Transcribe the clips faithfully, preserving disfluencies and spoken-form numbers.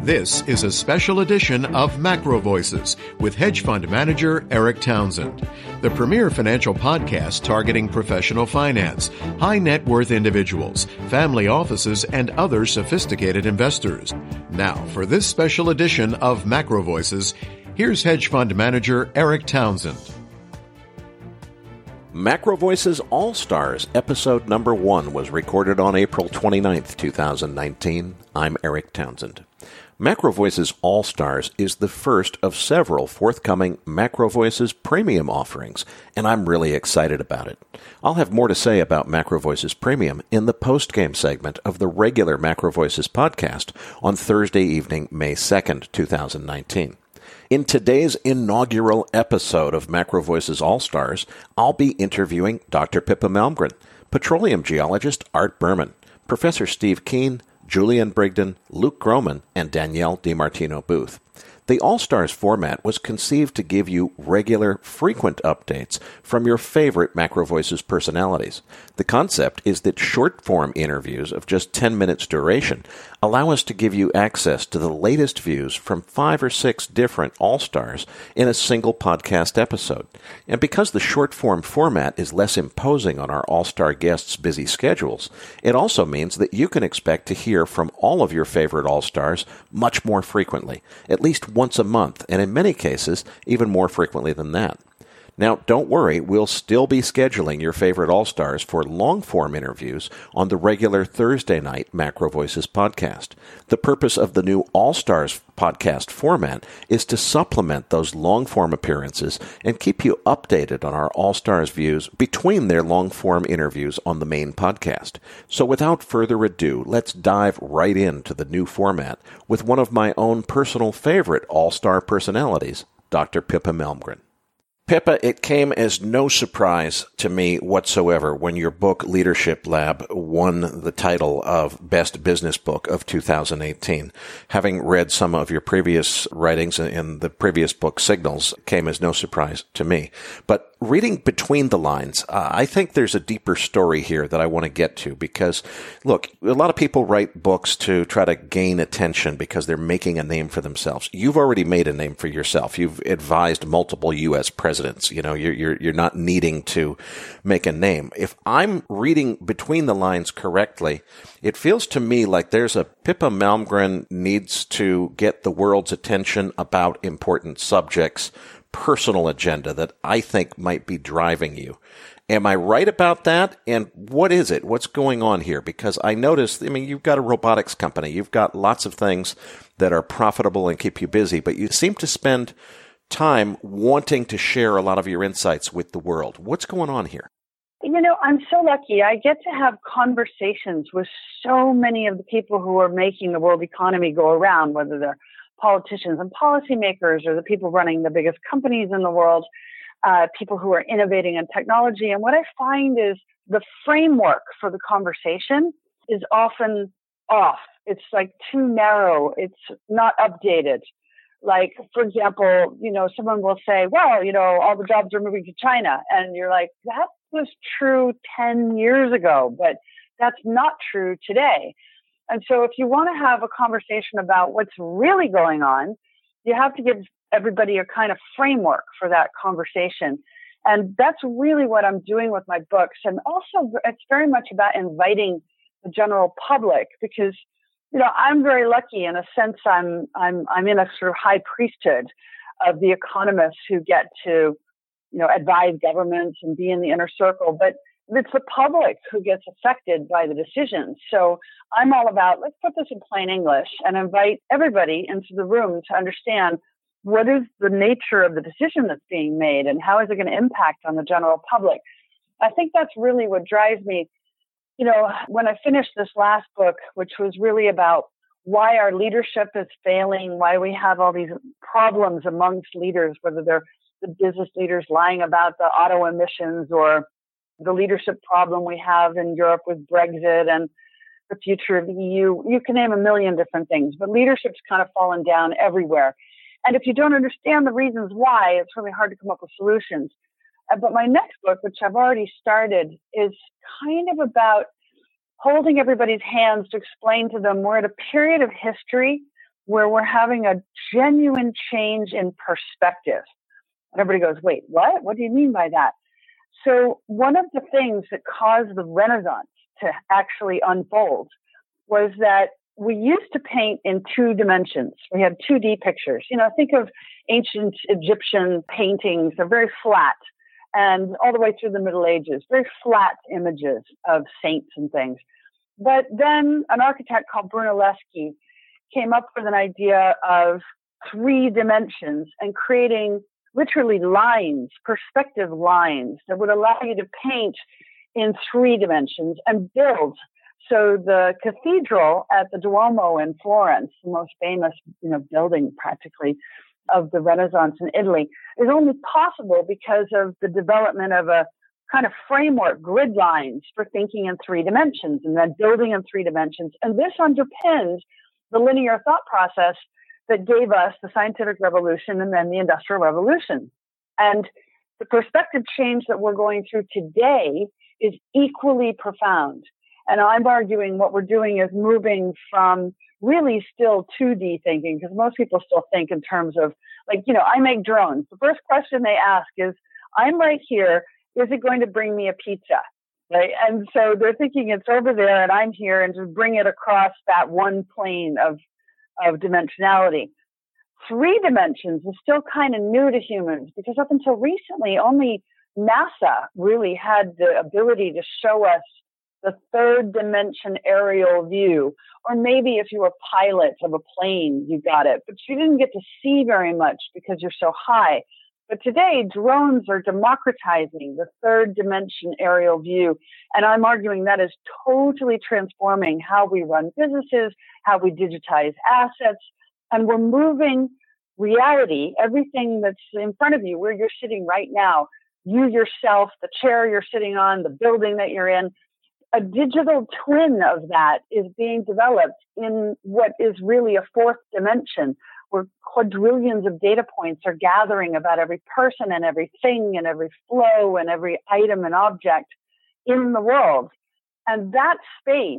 This is a special edition of Macro Voices with hedge fund manager Eric Townsend, the premier financial podcast targeting professional finance, high net worth individuals, family offices, and other sophisticated investors. Now, for this special edition of Macro Voices, here's hedge fund manager Eric Townsend. Macro Voices All-Stars, episode number one, was recorded on April twenty-ninth, twenty nineteen. I'm Eric Townsend. Macro Voices All-Stars is the first of several forthcoming Macro Voices Premium offerings, and I'm really excited about it. I'll have more to say about Macro Voices Premium in the post-game segment of the regular Macro Voices podcast on Thursday evening, May second, twenty nineteen. In today's inaugural episode of Macro Voices All-Stars, I'll be interviewing Doctor Pippa Malmgren, petroleum geologist Art Berman, Professor Steve Keen, Julian Brigden, Luke Groman, and Danielle DiMartino Booth. The All-Stars format was conceived to give you regular, frequent updates from your favorite Macro Voices personalities. The concept is that short-form interviews of just ten minutes duration allow us to give you access to the latest views from five or six different All-Stars in a single podcast episode. And because the short-form format is less imposing on our All-Star guests' busy schedules, it also means that you can expect to hear from all of your favorite All-Stars much more frequently, at least once a month, and in many cases, even more frequently than that. Now, don't worry, we'll still be scheduling your favorite All-Stars for long-form interviews on the regular Thursday night Macro Voices podcast. The purpose of the new All-Stars podcast format is to supplement those long-form appearances and keep you updated on our All-Stars views between their long-form interviews on the main podcast. So without further ado, let's dive right into the new format with one of my own personal favorite All-Star personalities, Doctor Pippa Malmgren. Pippa, it came as no surprise to me whatsoever when your book, Leadership Lab, won the title of Best Business Book of two thousand eighteen. Having read some of your previous writings in the previous book, Signals, came as no surprise to me. But reading between the lines, uh, I think there's a deeper story here that I want to get to because, look, a lot of people write books to try to gain attention because they're making a name for themselves. You've already made a name for yourself. You've advised multiple U S presidents. You know, you're, you're, you're not needing to make a name. If I'm reading between the lines correctly, it feels to me like there's a Pippa Malmgren needs to get the world's attention about important subjects, personal agenda that I think might be driving you. Am I right about that? And what is it? What's going on here? Because I noticed, I mean, you've got a robotics company. You've got lots of things that are profitable and keep you busy, but you seem to spend time wanting to share a lot of your insights with the world. What's going on here? You know, I'm so lucky. I get to have conversations with so many of the people who are making the world economy go around, whether they're politicians and policymakers or the people running the biggest companies in the world, uh, people who are innovating in technology. And what I find is the framework for the conversation is often off. It's like too narrow. It's not updated. Like, for example, you know, someone will say, well, you know, all the jobs are moving to China. And you're like, that was true ten years ago, but that's not true today. And so if you want to have a conversation about what's really going on, you have to give everybody a kind of framework for that conversation. And that's really what I'm doing with my books. And also it's very much about inviting the general public because, you know, I'm very lucky in a sense. I'm, I'm, I'm in a sort of high priesthood of the economists who get to, you know, advise governments and be in the inner circle. But it's the public who gets affected by the decisions. So I'm all about, let's put this in plain English and invite everybody into the room to understand what is the nature of the decision that's being made and how is it going to impact on the general public. I think that's really what drives me. You know, when I finished this last book, which was really about why our leadership is failing, why we have all these problems amongst leaders, whether they're the business leaders lying about the auto emissions or the leadership problem we have in Europe with Brexit and the future of the E U. You can name a million different things, but leadership's kind of fallen down everywhere. And if you don't understand the reasons why, it's really hard to come up with solutions. Uh, but my next book, which I've already started, is kind of about holding everybody's hands to explain to them we're at a period of history where we're having a genuine change in perspective. And everybody goes, wait, what? What do you mean by that? So one of the things that caused the Renaissance to actually unfold was that we used to paint in two dimensions. We had two D pictures. You know, think of ancient Egyptian paintings. They're very flat, and all the way through the Middle Ages, very flat images of saints and things. But then an architect called Brunelleschi came up with an idea of three dimensions and creating literally lines, perspective lines that would allow you to paint in three dimensions and build. So the cathedral at the Duomo in Florence, the most famous, you know, building practically of the Renaissance in Italy, is only possible because of the development of a kind of framework, grid lines for thinking in three dimensions and then building in three dimensions. And this underpins the linear thought process that gave us the scientific revolution and then the industrial revolution. And the perspective change that we're going through today is equally profound. And I'm arguing what we're doing is moving from really still two D thinking, because most people still think in terms of, like, you know, I make drones. The first question they ask is, I'm right here. Is it going to bring me a pizza? Right? And so they're thinking it's over there and I'm here, and just bring it across that one plane of, of dimensionality. Three dimensions is still kind of new to humans, because up until recently, only NASA really had the ability to show us the third dimension aerial view. Or maybe if you were a pilot of a plane, you got it, but you didn't get to see very much because you're so high. But today, drones are democratizing the third dimension aerial view. And I'm arguing that is totally transforming how we run businesses, how we digitize assets. And we're moving reality, everything that's in front of you, where you're sitting right now, you yourself, the chair you're sitting on, the building that you're in, a digital twin of that is being developed in what is really a fourth dimension, where quadrillions of data points are gathering about every person and everything and every flow and every item and object in the world. And that space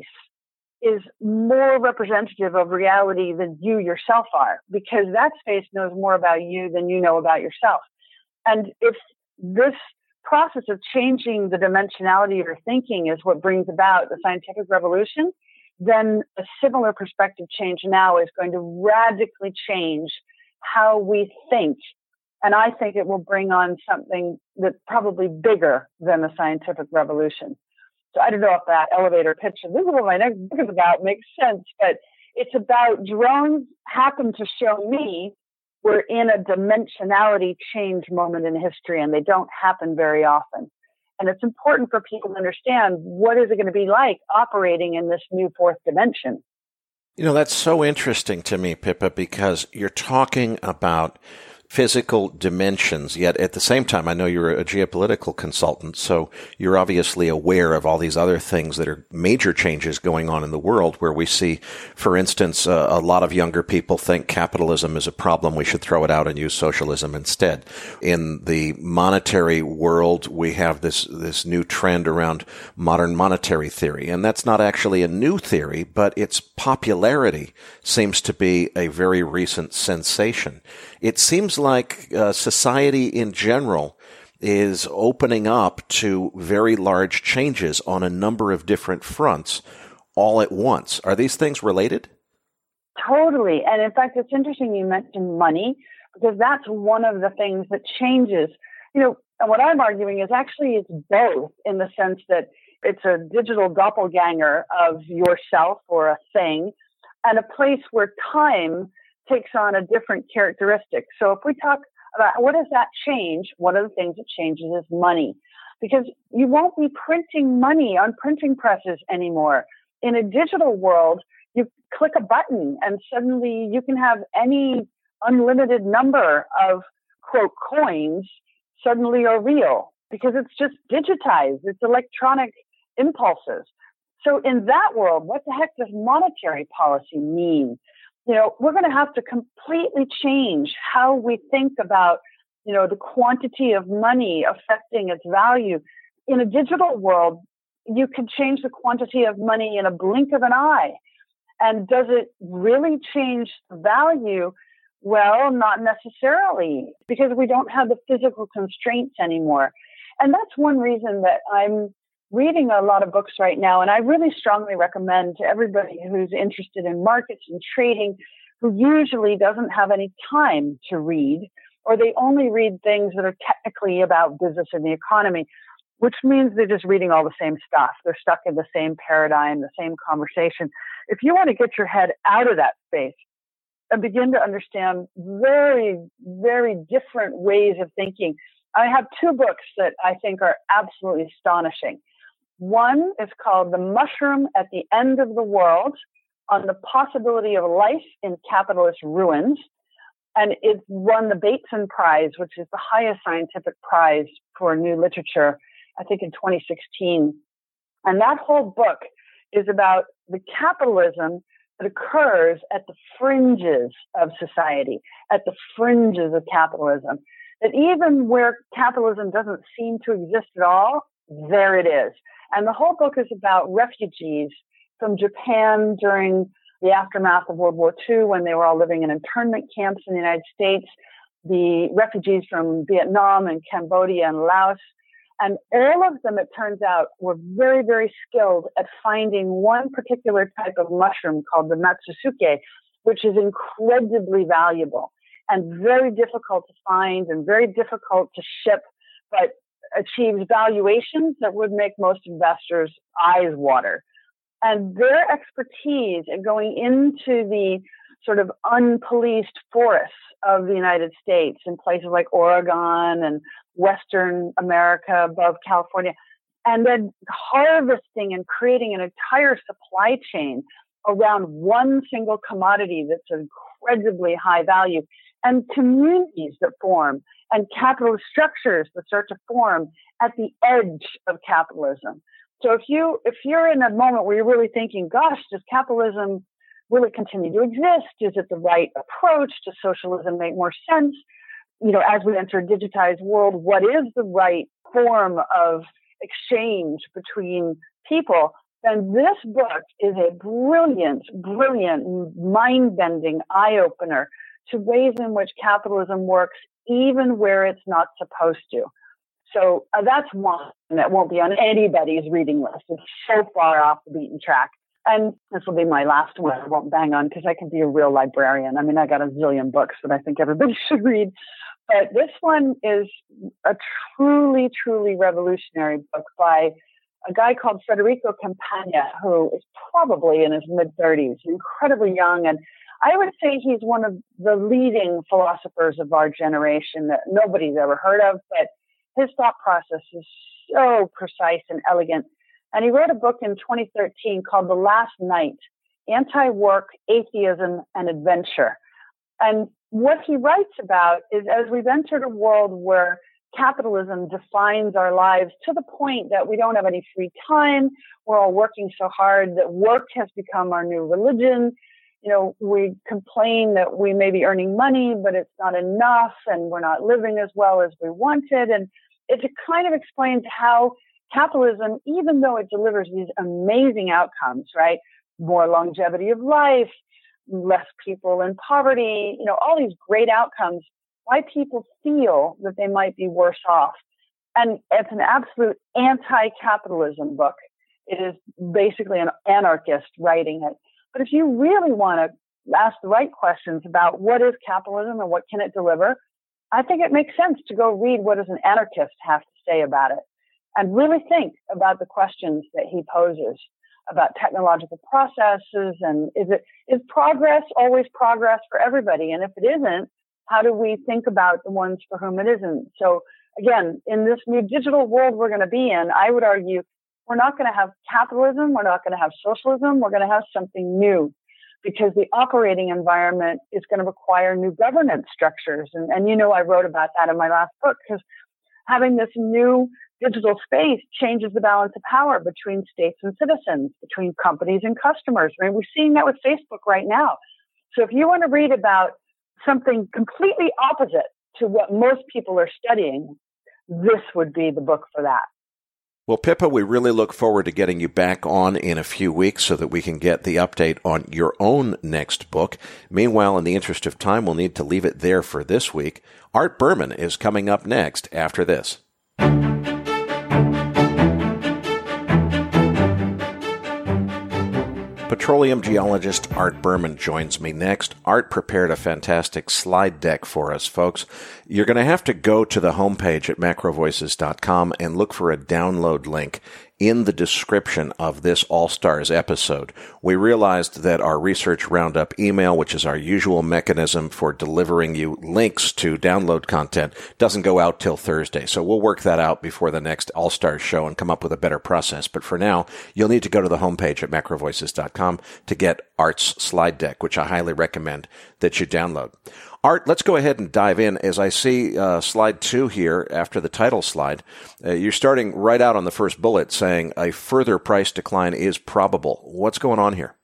is more representative of reality than you yourself are, because that space knows more about you than you know about yourself. And if this process of changing the dimensionality of your thinking is what brings about the scientific revolution, then a similar perspective change now is going to radically change how we think. And I think it will bring on something that's probably bigger than the scientific revolution. So I don't know if that elevator pitch, and this is what my next book is about, makes sense, but it's about drones happen to show me we're in a dimensionality change moment in history, and they don't happen very often. And it's important for people to understand, what is it going to be like operating in this new fourth dimension? You know, that's so interesting to me, Pippa, because you're talking about physical dimensions, yet at the same time, I know you're a geopolitical consultant, so you're obviously aware of all these other things that are major changes going on in the world, where we see, for instance, uh, a lot of younger people think capitalism is a problem, we should throw it out and use socialism instead. In the monetary world, we have this, this new trend around modern monetary theory, and that's not actually a new theory, but its popularity seems to be a very recent sensation. It seems like uh, society in general is opening up to very large changes on a number of different fronts all at once. Are these things related? Totally. And in fact, it's interesting you mentioned money, because that's one of the things that changes. You know, and what I'm arguing is actually it's both, in the sense that it's a digital doppelganger of yourself or a thing, and a place where time takes on a different characteristic. So if we talk about what does that change, one of the things that changes is money, because you won't be printing money on printing presses anymore. In a digital world, you click a button and suddenly you can have any unlimited number of, quote, coins suddenly are real, because it's just digitized. It's electronic impulses. So in that world, what the heck does monetary policy mean? You know, we're going to have to completely change how we think about, you know, the quantity of money affecting its value. In a digital world, you can change the quantity of money in a blink of an eye. And does it really change the value? Well, not necessarily, because we don't have the physical constraints anymore. And that's one reason that I'm reading a lot of books right now. And I really strongly recommend to everybody who's interested in markets and trading, who usually doesn't have any time to read, or they only read things that are technically about business and the economy, which means they're just reading all the same stuff. They're stuck in the same paradigm, the same conversation. If you want to get your head out of that space and begin to understand very, very different ways of thinking, I have two books that I think are absolutely astonishing. One is called The Mushroom at the End of the World, on the possibility of life in capitalist ruins. And it won the Bateson Prize, which is the highest scientific prize for new literature, I think in twenty sixteen. And that whole book is about the capitalism that occurs at the fringes of society, at the fringes of capitalism. That even where capitalism doesn't seem to exist at all, there it is. And the whole book is about refugees from Japan during the aftermath of World War Two, when they were all living in internment camps in the United States, the refugees from Vietnam and Cambodia and Laos. And all of them, it turns out, were very, very skilled at finding one particular type of mushroom called the Matsusuke, which is incredibly valuable and very difficult to find and very difficult to ship, but achieves valuations that would make most investors' eyes water. And their expertise in going into the sort of unpoliced forests of the United States in places like Oregon and Western America above California, and then harvesting and creating an entire supply chain around one single commodity that's incredibly high value, and communities that form, and capitalist structures that start to form at the edge of capitalism. So if you if you're in a moment where you're really thinking, gosh, does capitalism really continue to exist? Is it the right approach? Does socialism make more sense? You know, as we enter a digitized world, what is the right form of exchange between people? Then this book is a brilliant, brilliant, mind-bending eye-opener to ways in which capitalism works, even where it's not supposed to. So uh, that's one that won't be on anybody's reading list. It's so far off the beaten track. And this will be my last one. I won't bang on because I can be a real librarian. I mean, I got a zillion books that I think everybody should read. But this one is a truly, truly revolutionary book by a guy called Federico Campagna, who is probably in his mid-thirties, incredibly young. And I would say he's one of the leading philosophers of our generation that nobody's ever heard of, but his thought process is so precise and elegant. And he wrote a book in twenty thirteen called The Last Night, Anti-Work, Atheism, and Adventure. And what he writes about is, as we've entered a world where capitalism defines our lives to the point that we don't have any free time, we're all working so hard that work has become our new religion. You know, we complain that we may be earning money, but it's not enough, and we're not living as well as we wanted. And it kind of explains how capitalism, even though it delivers these amazing outcomes, right? More longevity of life, less people in poverty, you know, all these great outcomes, why people feel that they might be worse off. And it's an absolute anti-capitalism book. It is basically an anarchist writing it. But if you really want to ask the right questions about what is capitalism and what can it deliver, I think it makes sense to go read what does an anarchist have to say about it and really think about the questions that he poses about technological processes. And is it, is progress always progress for everybody? And if it isn't, how do we think about the ones for whom it isn't? So again, in this new digital world we're going to be in, I would argue we're not going to have capitalism. We're not going to have socialism. We're going to have something new because the operating environment is going to require new governance structures. And, and you know, I wrote about that in my last book because having this new digital space changes the balance of power between states and citizens, between companies and customers. I mean, we're seeing that with Facebook right now. So if you want to read about something completely opposite to what most people are studying, this would be the book for that. Well, Pippa, we really look forward to getting you back on in a few weeks so that we can get the update on your own next book. Meanwhile, in the interest of time, we'll need to leave it there for this week. Art Berman is coming up next after this. Petroleum geologist Art Berman joins me next. Art prepared a fantastic slide deck for us, folks. You're going to have to go to the homepage at macro voices dot com and look for a download link in the description of this All-Stars episode. We realized that our Research Roundup email, which is our usual mechanism for delivering you links to download content, doesn't go out till Thursday. So we'll work that out before the next All-Stars show and come up with a better process. But for now, you'll need to go to the homepage at macro voices dot com to get Art's slide deck, which I highly recommend that you download. Art, let's go ahead and dive in. As I see uh, slide two here after the title slide, uh, you're starting right out on the first bullet saying a further price decline is probable. What's going on here?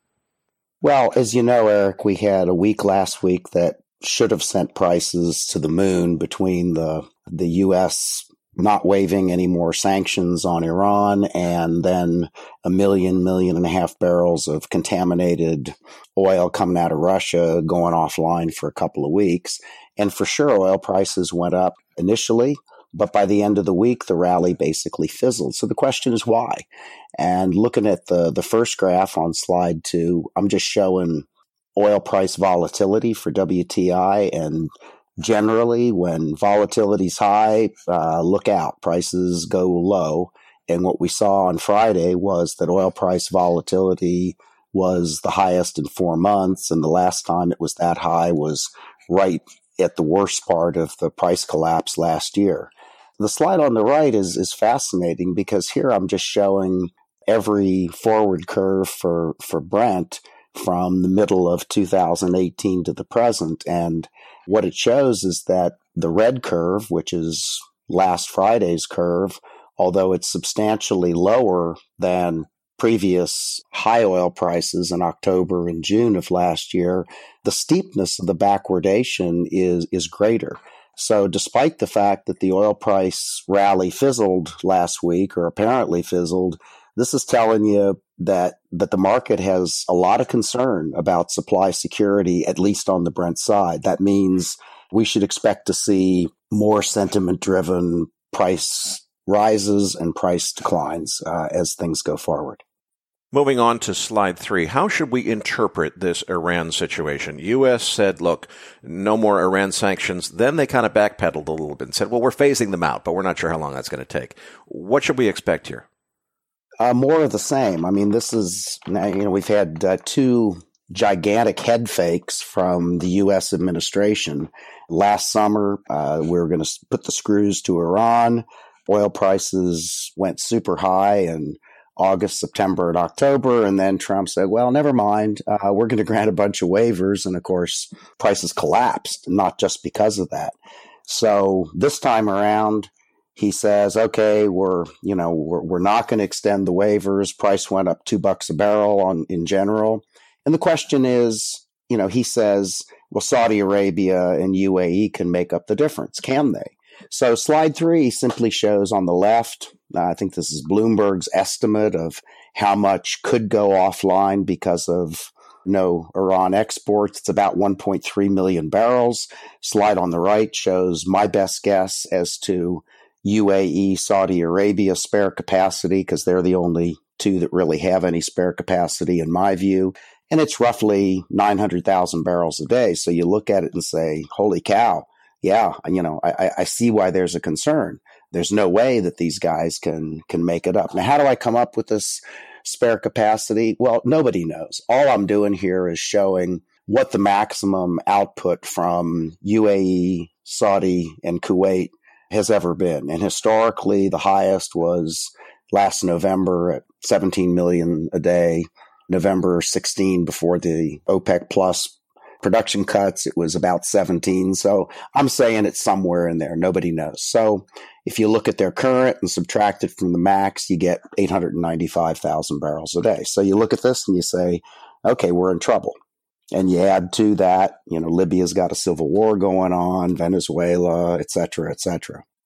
Well, as you know, Eric, we had a week last week that should have sent prices to the moon between the the U S not waiving any more sanctions on Iran and then a million, million and a half barrels of contaminated oil coming out of Russia going offline for a couple of weeks. And for sure, oil prices went up initially, but by the end of the week, the rally basically fizzled. So the question is why? And looking at the, the first graph on slide two, I'm just showing oil price volatility for W T I, and generally, when volatility's high, uh, look out, prices go low. And what we saw on Friday was that oil price volatility was the highest in four months. And the last time it was that high was right at the worst part of the price collapse last year. The slide on the right is, is fascinating because here I'm just showing every forward curve for, for Brent from the middle of two thousand eighteen to the present. And what it shows is that the red curve, which is last Friday's curve, although it's substantially lower than previous high oil prices in October and June of last year, the steepness of the backwardation is, is greater. So despite the fact that the oil price rally fizzled last week, or apparently fizzled, this is telling you that that the market has a lot of concern about supply security, at least on the Brent side. That means we should expect to see more sentiment-driven price rises and price declines uh, as things go forward. Moving on to slide three, how should we interpret this Iran situation? U S said, look, no more Iran sanctions. Then they kind of backpedaled a little bit and said, well, we're phasing them out, but we're not sure how long that's going to take. What should we expect here? Uh, more of the same. I mean, this is, you know, we've had uh, two gigantic head fakes from the U S administration. Last summer, uh, we were going to put the screws to Iran. Oil prices went super high in August, September, and October. And then Trump said, well, never mind. Uh, we're going to grant a bunch of waivers. And of course, prices collapsed, not just because of that. So this time around, he says, okay, we're, you know, we're, we're not going to extend the waivers. Price went up two bucks a barrel on in general. And the question is, you know, he says, well, Saudi Arabia and U A E can make up the difference. Can they? So slide three simply shows on the left, uh, I think this is Bloomberg's estimate of how much could go offline because of no Iran exports. It's about one point three million barrels. Slide on the right shows my best guess as to U A E, Saudi Arabia spare capacity, because they're the only two that really have any spare capacity in my view. And it's roughly nine hundred thousand barrels a day. So you look at it and say, holy cow, yeah, you know, I, I see why there's a concern. There's no way that these guys can can make it up. Now, how do I come up with this spare capacity? Well, nobody knows. All I'm doing here is showing what the maximum output from U A E, Saudi, and Kuwait has ever been. And historically, the highest was last November at seventeen million a day. November sixteenth, before the OPEC Plus production cuts, it was about seventeen. So I'm saying it's somewhere in there. Nobody knows. So if you look at their current and subtract it from the max, you get eight hundred ninety-five thousand barrels a day. So you look at this and you say, okay, we're in trouble. And you add to that, you know, Libya's got a civil war going on, Venezuela, et cetera, et cetera.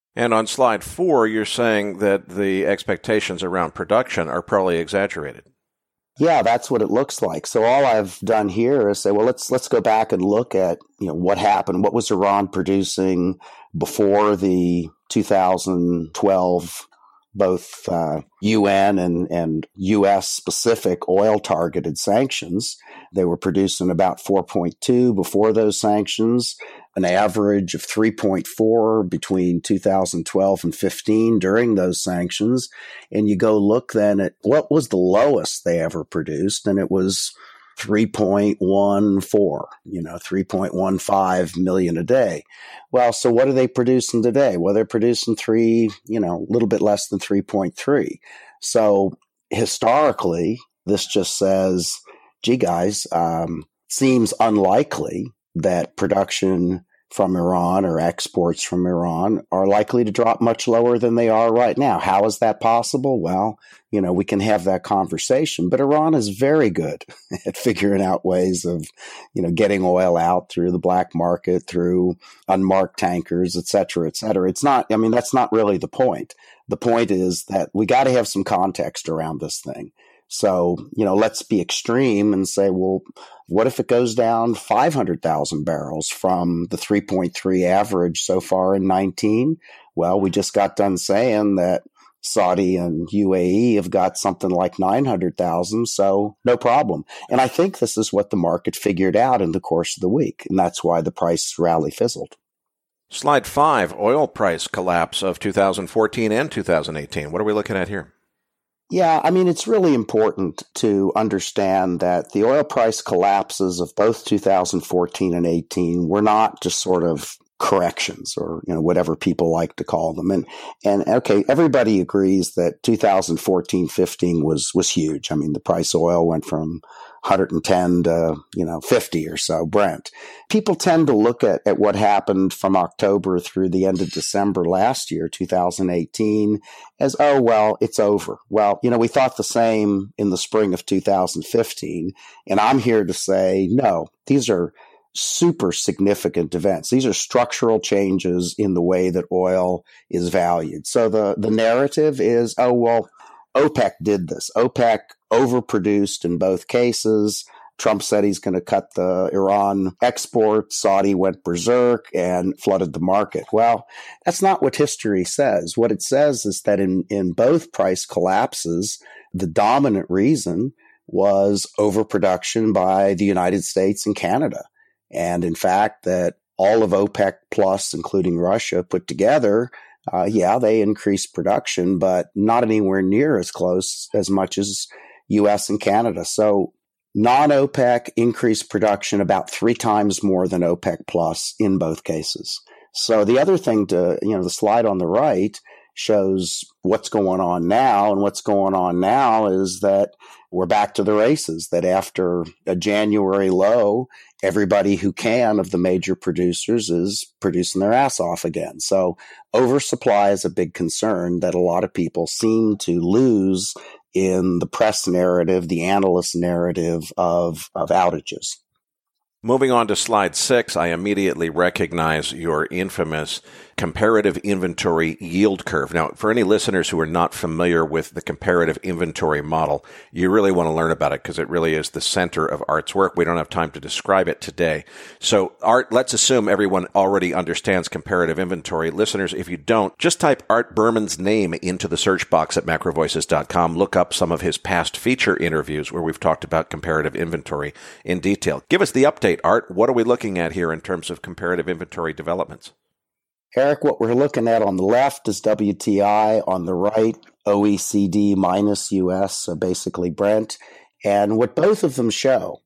And on slide four, you're saying that the expectations around production are probably exaggerated. Yeah, that's what it looks like. So all I've done here is say, well, let's let's go back and look at, you know, what happened. What was Iran producing before the two thousand twelve both uh, U N and, and U S specific oil targeted sanctions? They were producing about four point two before those sanctions, an average of three point four between two thousand twelve and fifteen during those sanctions. And you go look then at what was the lowest they ever produced, and it was three point one four, you know, three point one five million a day. Well, so what are they producing today? Well, they're producing three, you know, a little bit less than three point three. So historically, this just says, gee, guys, um, seems unlikely that production from Iran or exports from Iran are likely to drop much lower than they are right now. How is that possible? Well, you know, we can have that conversation, but Iran is very good at figuring out ways of, you know, getting oil out through the black market, through unmarked tankers, et cetera, et cetera. It's not, I mean, that's not really the point. The point is that we got to have some context around this thing. So, you know, let's be extreme and say, well, what if it goes down five hundred thousand barrels from the three point three average so far in nineteen? Well, we just got done saying that Saudi and U A E have got something like nine hundred thousand, so no problem. And I think this is what the market figured out in the course of the week, and that's why the price rally fizzled. Slide five, oil price collapse of two thousand fourteen and two thousand eighteen. What are we looking at here? Yeah, I mean, it's really important to understand that the oil price collapses of both two thousand fourteen and eighteen were not just sort of corrections or, you know, whatever people like to call them. And, and okay, everybody agrees that two thousand fourteen fifteen was, was huge. I mean, the price of oil went from one hundred ten to, you know, fifty or so Brent. People tend to look at, at what happened from October through the end of December last year, two thousand eighteen, as, oh, well, it's over. Well, you know, we thought the same in the spring of two thousand fifteen. And I'm here to say, no, these are super significant events. These are structural changes in the way that oil is valued. So the, the narrative is, oh, well, OPEC did this. OPEC overproduced in both cases. Trump said he's going to cut the Iran exports. Saudi went berserk and flooded the market. Well, that's not what history says. What it says is that in, in both price collapses, the dominant reason was overproduction by the United States and Canada. And in fact, that all of OPEC plus, including Russia, put together, uh, yeah, they increased production, but not anywhere near as close as much as U S and Canada. So non-OPEC increased production about three times more than OPEC plus in both cases. So the other thing to, you know, the slide on the right shows what's going on now. And what's going on now is that we're back to the races, that after a January low, everybody who can of the major producers is producing their ass off again. So oversupply is a big concern that a lot of people seem to lose in the press narrative, the analyst narrative of, of outages. Moving on to slide six, I immediately recognize your infamous comparative inventory yield curve. Now, for any listeners who are not familiar with the comparative inventory model, you really want to learn about it because it really is the center of Art's work. We don't have time to describe it today. So, Art, let's assume everyone already understands comparative inventory. Listeners, if you don't, just type Art Berman's name into the search box at macro voices dot com. Look up some of his past feature interviews where we've talked about comparative inventory in detail. Give us the update, Art. What are we looking at here in terms of comparative inventory developments? Eric, what we're looking at on the left is W T I, on the right, O E C D minus U S, so basically Brent. And what both of them show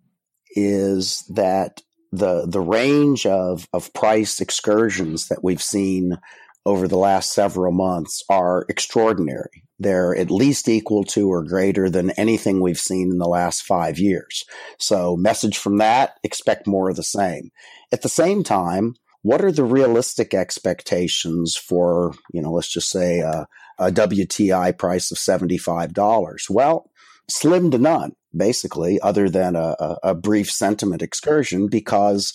is that the the range of, of price excursions that we've seen over the last several months are extraordinary. They're at least equal to or greater than anything we've seen in the last five years. So message from that, expect more of the same. At the same time, what are the realistic expectations for, you know, let's just say a, a W T I price of seventy-five dollars? Well, slim to none, basically, other than a, a, a brief sentiment excursion, because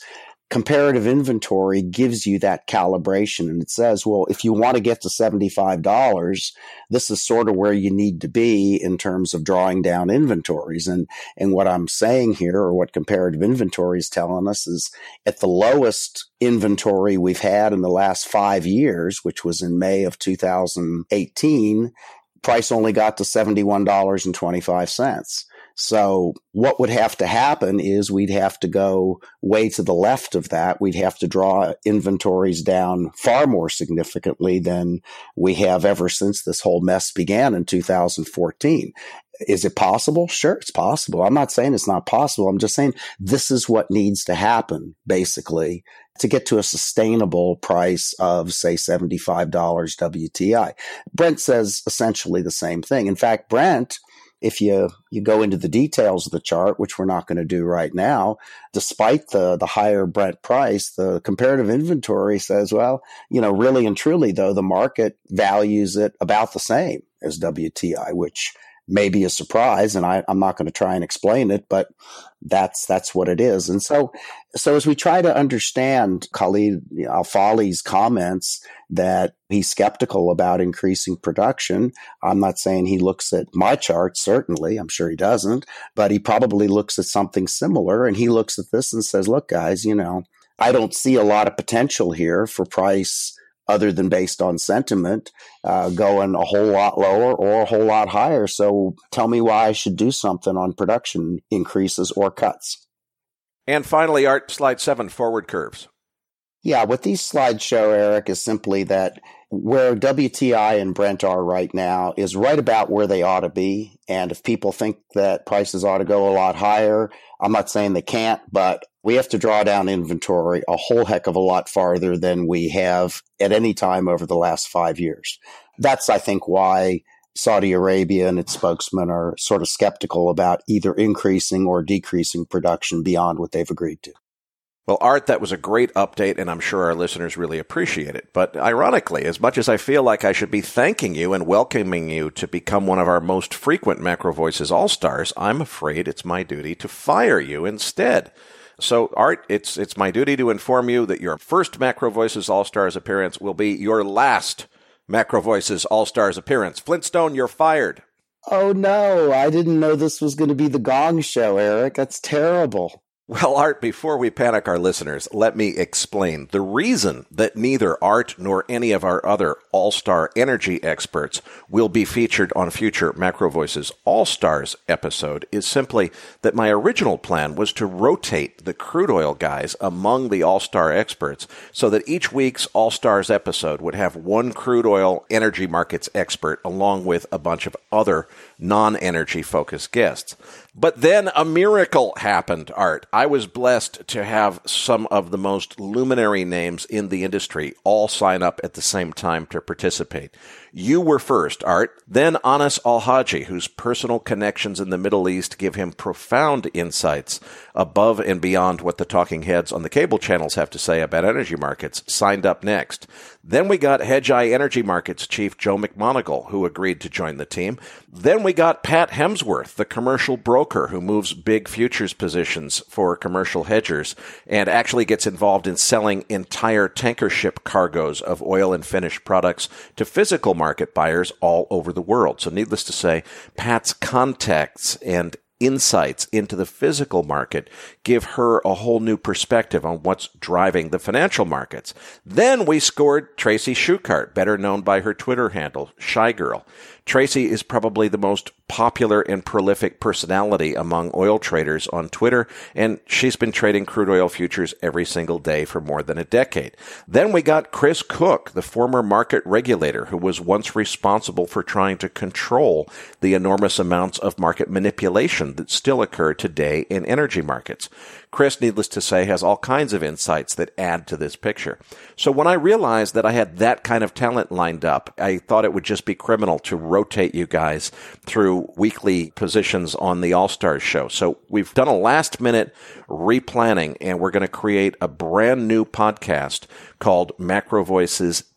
comparative inventory gives you that calibration, and it says, well, if you want to get to seventy-five dollars, this is sort of where you need to be in terms of drawing down inventories. And, and what I'm saying here, or what comparative inventory is telling us, is at the lowest inventory we've had in the last five years, which was in May of two thousand eighteen, price only got to seventy-one dollars and twenty-five cents. So what would have to happen is we'd have to go way to the left of that. We'd have to draw inventories down far more significantly than we have ever since this whole mess began in two thousand fourteen. Is it possible? Sure, it's possible. I'm not saying it's not possible. I'm just saying this is what needs to happen, basically, to get to a sustainable price of, say, seventy-five dollars W T I. Brent says essentially the same thing. In fact, Brent, if you, you go into the details of the chart, which we're not going to do right now, despite the, the higher Brent price, the comparative inventory says, well, you know, really and truly, though, the market values it about the same as W T I, which may be a surprise, and I, I'm not going to try and explain it, but that's that's what it is. And so, so as we try to understand Khalid Al-Falih's comments that he's skeptical about increasing production, I'm not saying he looks at my chart, certainly. I'm sure he doesn't, but he probably looks at something similar, and he looks at this and says, look, guys, you know, I don't see a lot of potential here for price other than based on sentiment, uh, going a whole lot lower or a whole lot higher. So tell me why I should do something on production increases or cuts. And finally, Art, slide seven, forward curves. Yeah, what these slides show, Eric, is simply that where W T I and Brent are right now is right about where they ought to be. And if people think that prices ought to go a lot higher, I'm not saying they can't, but we have to draw down inventory a whole heck of a lot farther than we have at any time over the last five years. That's, I think, why Saudi Arabia and its spokesman are sort of skeptical about either increasing or decreasing production beyond what they've agreed to. Well, Art, that was a great update, and I'm sure our listeners really appreciate it. But ironically, as much as I feel like I should be thanking you and welcoming you to become one of our most frequent Macro Voices All-Stars, I'm afraid it's my duty to fire you instead. So, Art, it's it's my duty to inform you that your first Macro Voices All-Stars appearance will be your last Macro Voices All-Stars appearance. Flintstone, you're fired. Oh, no, I didn't know this was going to be the Gong Show, Eric. That's terrible. Well, Art, before we panic our listeners, let me explain. The reason that neither Art nor any of our other all-star energy experts will be featured on future Macro Voices All-Stars episode is simply that my original plan was to rotate the crude oil guys among the all-star experts so that each week's All-Stars episode would have one crude oil energy markets expert along with a bunch of other non-energy focused guests. But then a miracle happened, Art. I was blessed to have some of the most luminary names in the industry all sign up at the same time to participate. You were first, Art, then Anas Al-Haji, whose personal connections in the Middle East give him profound insights above and beyond what the talking heads on the cable channels have to say about energy markets, signed up next. Then we got Hedgeye Energy Markets chief Joe McMoneagle, who agreed to join the team. Then we got Pat Hemsworth, the commercial broker who moves big futures positions for commercial hedgers and actually gets involved in selling entire tanker ship cargoes of oil and finished products to physical market buyers all over the world. So needless to say, Pat's contacts and insights into the physical market give her a whole new perspective on what's driving the financial markets. Then we scored Tracy Schuchart, better known by her Twitter handle, Shy Girl. Tracy is probably the most popular and prolific personality among oil traders on Twitter, and she's been trading crude oil futures every single day for more than a decade. Then we got Chris Cook, the former market regulator who was once responsible for trying to control the enormous amounts of market manipulation that still occur today in energy markets. Chris, needless to say, has all kinds of insights that add to this picture. So when I realized that I had that kind of talent lined up, I thought it would just be criminal to rotate you guys through weekly positions on the All-Stars show. So we've done a last-minute replanning, and we're going to create a brand new podcast called Macro Voices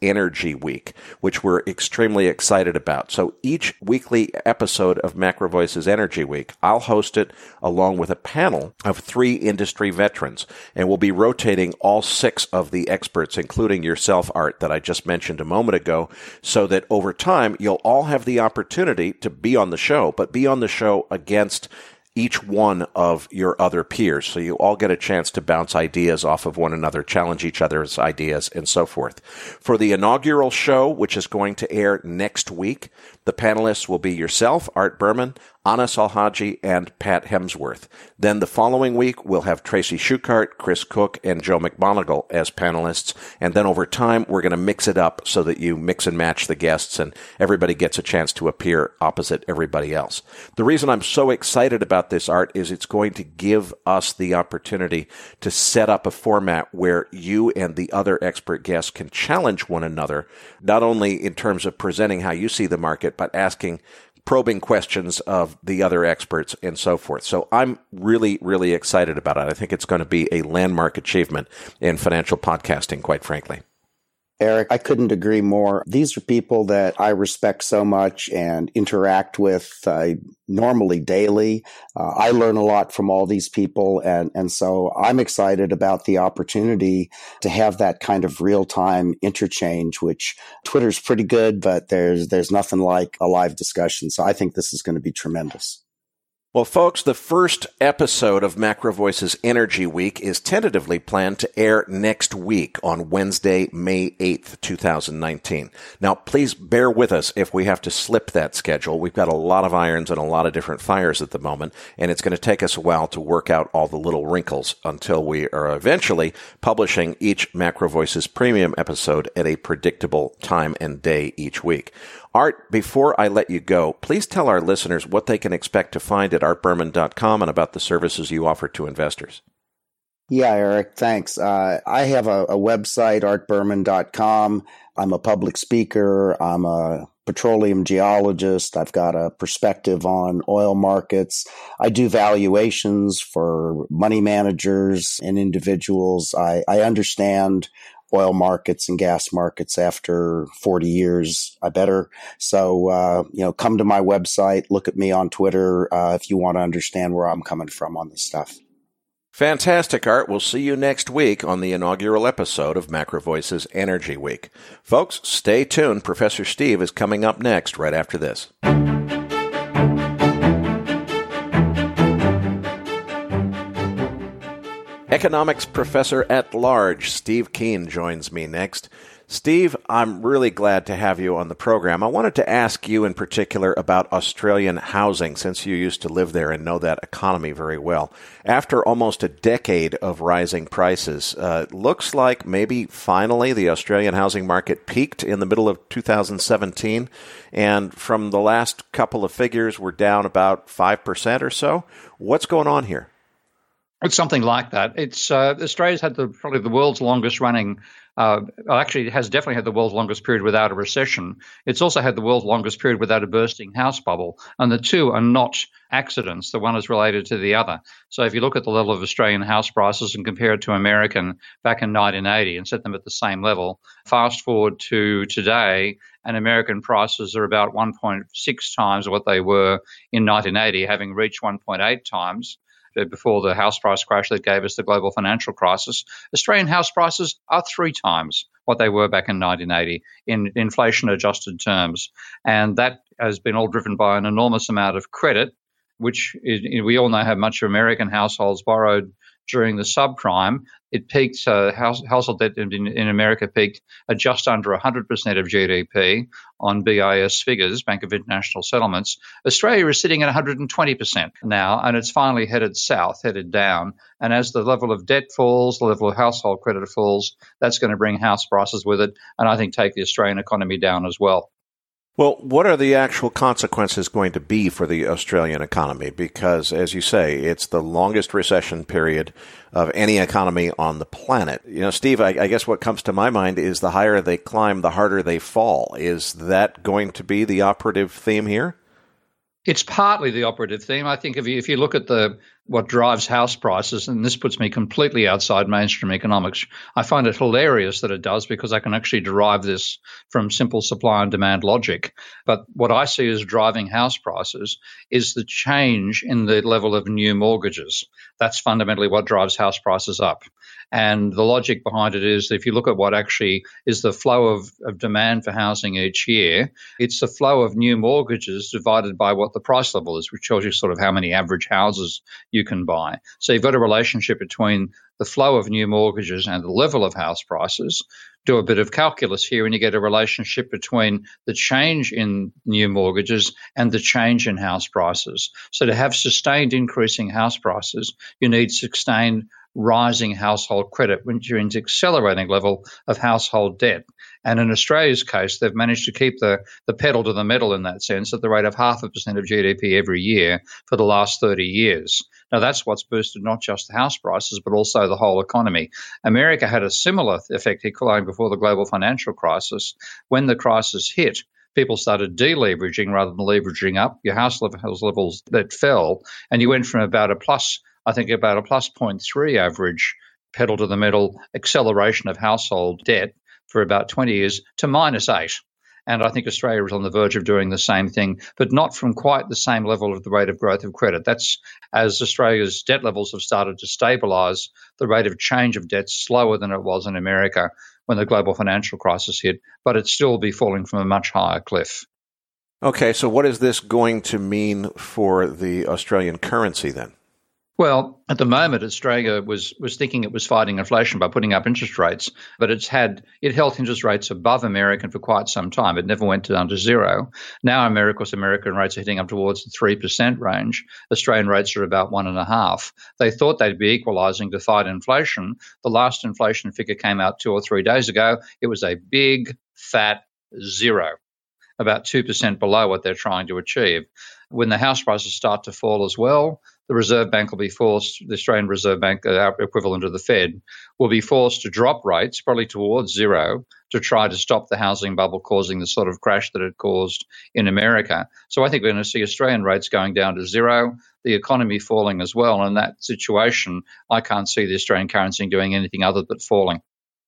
Energy Week, which we're extremely excited about. So each weekly episode of Macro Voices Energy Week, I'll host it along with a panel of three industry veterans, and we'll be rotating all six of the experts, including yourself, Art, that I just mentioned a moment ago, so that over time you'll all have the opportunity to be on the show, but be on the show against each one of your other peers. So you all get a chance to bounce ideas off of one another, challenge each other's ideas, and so forth. For the inaugural show, which is going to air next week, the panelists will be yourself, Art Berman, Anas Alhaji, and Pat Hemsworth. Then the following week, we'll have Tracy Schuchart, Chris Cook, and Joe McMoneagle as panelists. And then over time, we're going to mix it up so that you mix and match the guests and everybody gets a chance to appear opposite everybody else. The reason I'm so excited about this, Art, is it's going to give us the opportunity to set up a format where you and the other expert guests can challenge one another, not only in terms of presenting how you see the market, but asking probing questions of the other experts and so forth. So I'm really, really excited about it. I think it's going to be a landmark achievement in financial podcasting, quite frankly. Eric, I couldn't agree more. These are people that I respect so much and interact with uh, normally daily. Uh, I learn a lot from all these people. And, and so I'm excited about the opportunity to have that kind of real-time interchange, which Twitter's pretty good, but there's, there's nothing like a live discussion. So I think this is going to be tremendous. Well, folks, the first episode of Macro Voices Energy Week is tentatively planned to air next week on Wednesday, May eighth, twenty nineteen. Now, please bear with us if we have to slip that schedule. We've got a lot of irons and a lot of different fires at the moment, and it's going to take us a while to work out all the little wrinkles until we are eventually publishing each Macro Voices premium episode at a predictable time and day each week. Art, before I let you go, please tell our listeners what they can expect to find at art berman dot com and about the services you offer to investors. Yeah, Eric, thanks. Uh, I have a, a website, art berman dot com. I'm a public speaker. I'm a petroleum geologist. I've got a perspective on oil markets. I do valuations for money managers and individuals. I, I understand oil markets and gas markets after forty years, I better. So, uh, you know, come to my website, look at me on Twitter uh, if you want to understand where I'm coming from on this stuff. Fantastic, Art. We'll see you next week on the inaugural episode of Macro Voices Energy Week. Folks, stay tuned. Professor Steve is coming up next right after this. Economics professor at large, Steve Keen, joins me next. Steve, I'm really glad to have you on the program. I wanted to ask you in particular about Australian housing, since you used to live there and know that economy very well. After almost a decade of rising prices, uh, it looks like maybe finally the Australian housing market peaked in the middle of two thousand seventeen. And from the last couple of figures, we're down about five percent or so. What's going on here? It's something like that. It's uh, Australia's had the, probably the world's longest running. Uh, well, actually, it has definitely had the world's longest period without a recession. It's also had the world's longest period without a bursting house bubble, and the two are not accidents. The one is related to the other. So, if you look at the level of Australian house prices and compare it to American back in nineteen eighty and set them at the same level, fast forward to today, and American prices are about one point six times what they were in nineteen eighty, having reached one point eight times. Before the house price crash that gave us the global financial crisis. Australian house prices are three times what they were back in nineteen eighty in inflation-adjusted terms. And that has been all driven by an enormous amount of credit, which is, we all know how much American households borrowed during the subprime. It peaked, uh, house, household debt in, in America peaked at just under one hundred percent of G D P on B I S figures, Bank of International Settlements. Australia is sitting at one hundred twenty percent now, and it's finally headed south, headed down. And as the level of debt falls, the level of household credit falls, that's going to bring house prices with it, and I think take the Australian economy down as well. Well, what are the actual consequences going to be for the Australian economy? Because, as you say, it's the longest recession period of any economy on the planet. You know, Steve, I, I guess what comes to my mind is the higher they climb, the harder they fall. Is that going to be the operative theme here? It's partly the operative theme. I think if you, if you look at the what drives house prices, and this puts me completely outside mainstream economics. I find it hilarious that it does because I can actually derive this from simple supply and demand logic. But what I see as driving house prices is the change in the level of new mortgages. That's fundamentally what drives house prices up. And the logic behind it is if you look at what actually is the flow of, of demand for housing each year, it's the flow of new mortgages divided by what the price level is, which tells you sort of how many average houses you can buy. So you've got a relationship between the flow of new mortgages and the level of house prices. Do a bit of calculus here and you get a relationship between the change in new mortgages and the change in house prices. So to have sustained increasing house prices, you need sustained rising household credit, which means accelerating level of household debt. And in Australia's case, they've managed to keep the, the pedal to the metal in that sense at the rate of half a percent of G D P every year for the last thirty years. Now, that's what's boosted not just the house prices, but also the whole economy. America had a similar effect equaling before the global financial crisis. When the crisis hit, people started deleveraging rather than leveraging up. Your house levels that fell, and you went from about a plus, I think about a plus zero point three average pedal to the metal acceleration of household debt for about twenty years to minus eight. And I think Australia was on the verge of doing the same thing, but not from quite the same level of the rate of growth of credit. That's as Australia's debt levels have started to stabilise, the rate of change of debt slower than it was in America when the global financial crisis hit, but it'd still be falling from a much higher cliff. Okay, so what is this going to mean for the Australian currency then? Well, at the moment, Australia was was thinking it was fighting inflation by putting up interest rates, but it's had it held interest rates above American for quite some time. It never went down to zero. Now, America's American rates are heading up towards the three percent range. Australian rates are about one and a half. They thought they'd be equalising to fight inflation. The last inflation figure came out two or three days ago. It was a big, fat zero, about two percent below what they're trying to achieve. When the house prices start to fall as well, the Reserve Bank will be forced, the Australian Reserve Bank, our equivalent of the Fed, will be forced to drop rates, probably towards zero, to try to stop the housing bubble causing the sort of crash that it caused in America. So I think we're going to see Australian rates going down to zero, the economy falling as well. And in that situation, I can't see the Australian currency doing anything other but falling.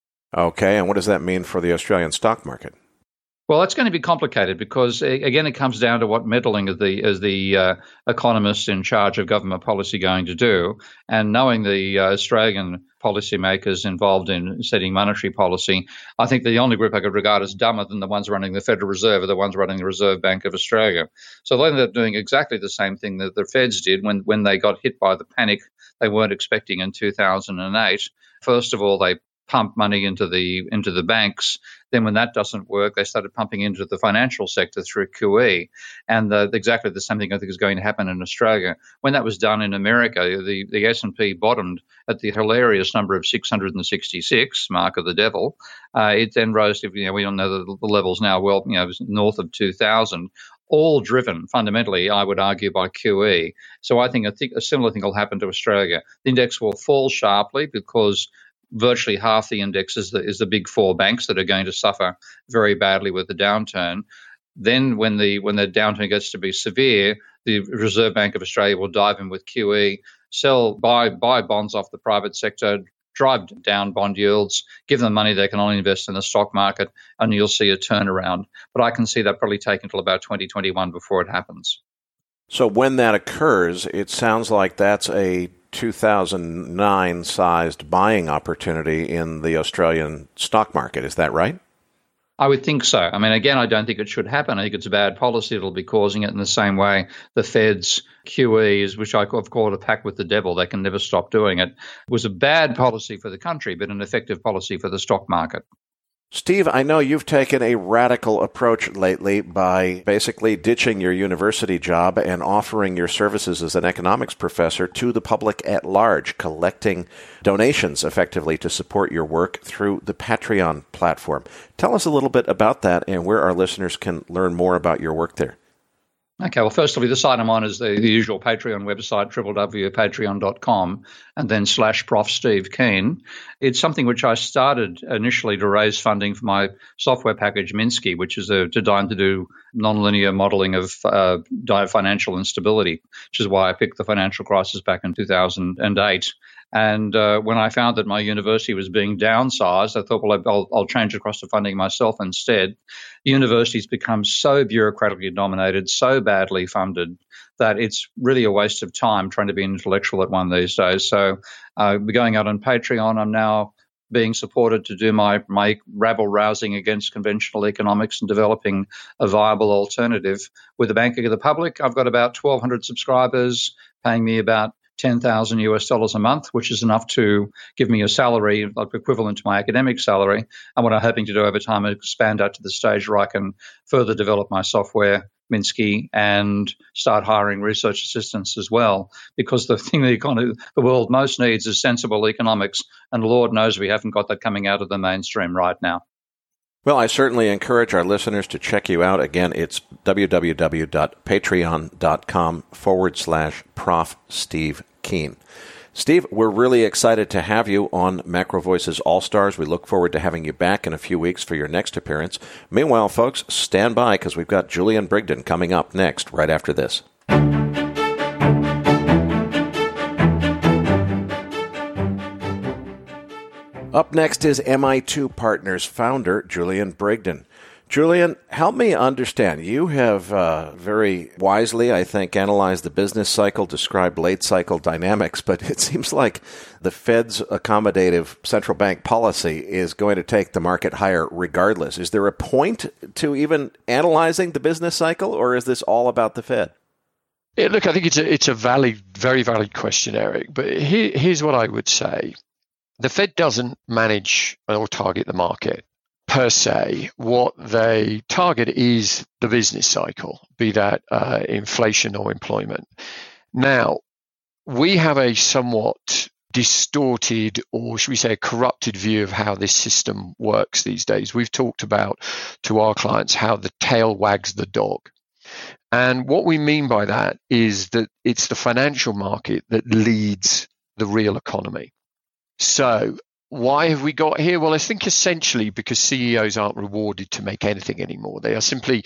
Okay, and what does that mean for the Australian stock market? Well, it's going to be complicated because, again, it comes down to what meddling is the, is the uh, economists in charge of government policy going to do. And knowing the uh, Australian policymakers involved in setting monetary policy, I think the only group I could regard as dumber than the ones running the Federal Reserve are the ones running the Reserve Bank of Australia. So they ended up doing exactly the same thing that the Feds did when, when they got hit by the panic they weren't expecting in two thousand eight. First of all, they pump money into the into the banks. Then when that doesn't work, they started pumping into the financial sector through Q E. And the, exactly the same thing I think is going to happen in Australia. When that was done in America, the, the S and P bottomed at the hilarious number of six hundred sixty-six, mark of the devil. Uh, it then rose to, you know, we all know the, the levels now, well, you know, north of two thousand. All driven fundamentally, I would argue, by Q E. So I think, I think a similar thing will happen to Australia. The index will fall sharply because virtually half the index is the, is the big four banks that are going to suffer very badly with the downturn. Then when the when the downturn gets to be severe, the Reserve Bank of Australia will dive in with Q E, sell, buy, buy bonds off the private sector, drive down bond yields, give them money they can only invest in the stock market, and you'll see a turnaround. But I can see that probably take until about twenty twenty-one before it happens. So when that occurs, it sounds like that's a two thousand nine sized buying opportunity in the Australian stock market. Is that right? I would think so. I mean, again, I don't think it should happen. I think it's a bad policy that'll be causing it in the same way the Fed's Q Es, which I've called a pact with the devil, they can never stop doing it, was a bad policy for the country, but an effective policy for the stock market. Steve, I know you've taken a radical approach lately by basically ditching your university job and offering your services as an economics professor to the public at large, collecting donations effectively to support your work through the Patreon platform. Tell us a little bit about that and where our listeners can learn more about your work there. Okay, well, firstly, the site I'm on is the, the usual Patreon website, w w w dot patreon dot com, and then slash Prof Steve Keen. It's something which I started initially to raise funding for my software package, Minsky, which is a, designed to do nonlinear modeling of uh, financial instability, which is why I picked the financial crisis back in two thousand eight. And uh, when I found that my university was being downsized, I thought, well, I'll, I'll change across to funding myself instead. Universities become so bureaucratically dominated, so badly funded, that it's really a waste of time trying to be an intellectual at one these days. So uh, going out on Patreon, I'm now being supported to do my, my rabble-rousing against conventional economics and developing a viable alternative. With the Banking of the Public, I've got about twelve hundred subscribers paying me about ten thousand U S dollars a month, which is enough to give me a salary like equivalent to my academic salary. And what I'm hoping to do over time is expand out to the stage where I can further develop my software, Minsky, and start hiring research assistants as well. Because the thing the economy, the world most needs is sensible economics, and Lord knows we haven't got that coming out of the mainstream right now. Well, I certainly encourage our listeners to check you out. Again, it's w w w dot patreon dot com forward slash Prof Steve Keen. Steve, we're really excited to have you on Macro Voices All-Stars. We look forward to having you back in a few weeks for your next appearance. Meanwhile, folks, stand by because we've got Julian Brigden coming up next, right after this. Up next is M I two Partners founder, Julian Brigden. Julian, help me understand. You have uh, very wisely, I think, analyzed the business cycle, described late cycle dynamics, but it seems like the Fed's accommodative central bank policy is going to take the market higher regardless. Is there a point to even analyzing the business cycle, or is this all about the Fed? Yeah, look, I think it's a, it's a valid, very valid question, Eric, but here, here's what I would say. The Fed doesn't manage or target the market per se. What they target is the business cycle, be that uh, inflation or employment. Now, we have a somewhat distorted, or should we say a corrupted view of how this system works these days. We've talked about to our clients how the tail wags the dog. And what we mean by that is that it's the financial market that leads the real economy. So why have we got here? Well, I think essentially because C E Os aren't rewarded to make anything anymore. They are simply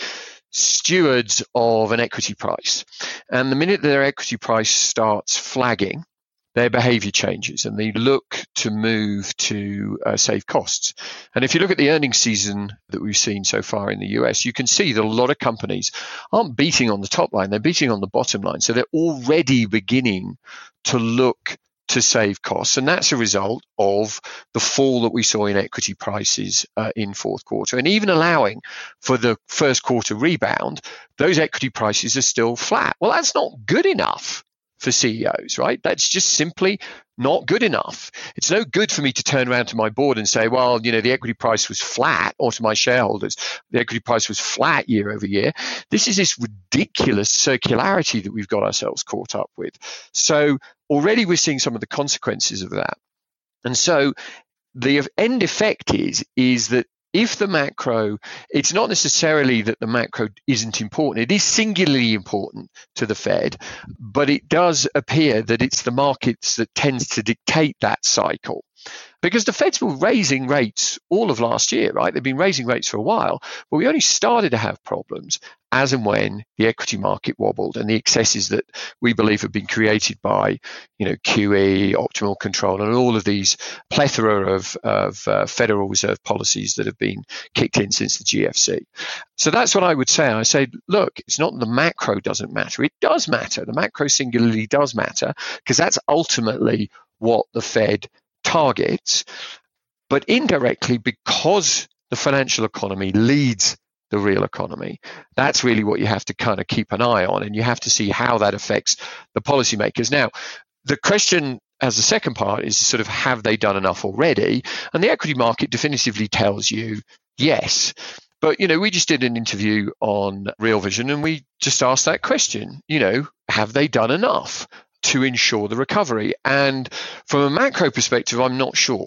stewards of an equity price. And the minute their equity price starts flagging, their behavior changes and they look to move to uh, save costs. And if you look at the earnings season that we've seen so far in the U S, you can see that a lot of companies aren't beating on the top line, they're beating on the bottom line. So they're already beginning to look to save costs. And that's a result of the fall that we saw in equity prices uh, in fourth quarter. And even allowing for the first quarter rebound, those equity prices are still flat. Well, that's not good enough for C E Os, right? That's just simply not good enough. It's no good for me to turn around to my board and say, well, you know, the equity price was flat, or to my shareholders, the equity price was flat year over year. This is this ridiculous circularity that we've got ourselves caught up with. So already we're seeing some of the consequences of that. And so the end effect is, is that if the macro, it's not necessarily that the macro isn't important. It is singularly important to the Fed, but it does appear that it's the markets that tends to dictate that cycle. Because the Feds were raising rates all of last year, right? They've been raising rates for a while, but we only started to have problems as and when the equity market wobbled and the excesses that we believe have been created by, you know, Q E, optimal control, and all of these plethora of, of uh, Federal Reserve policies that have been kicked in since the G F C. So that's what I would say. I say, look, it's not the macro doesn't matter. It does matter. The macro singularly does matter because that's ultimately what the Fed targets, but indirectly because the financial economy leads the real economy. That's really what you have to kind of keep an eye on, and you have to see how that affects the policymakers. Now, the question as a second part is sort of, have they done enough already? And the equity market definitively tells you yes. But, you know, we just did an interview on Real Vision and we just asked that question, you know, have they done enough to ensure the recovery? And from a macro perspective, I'm not sure.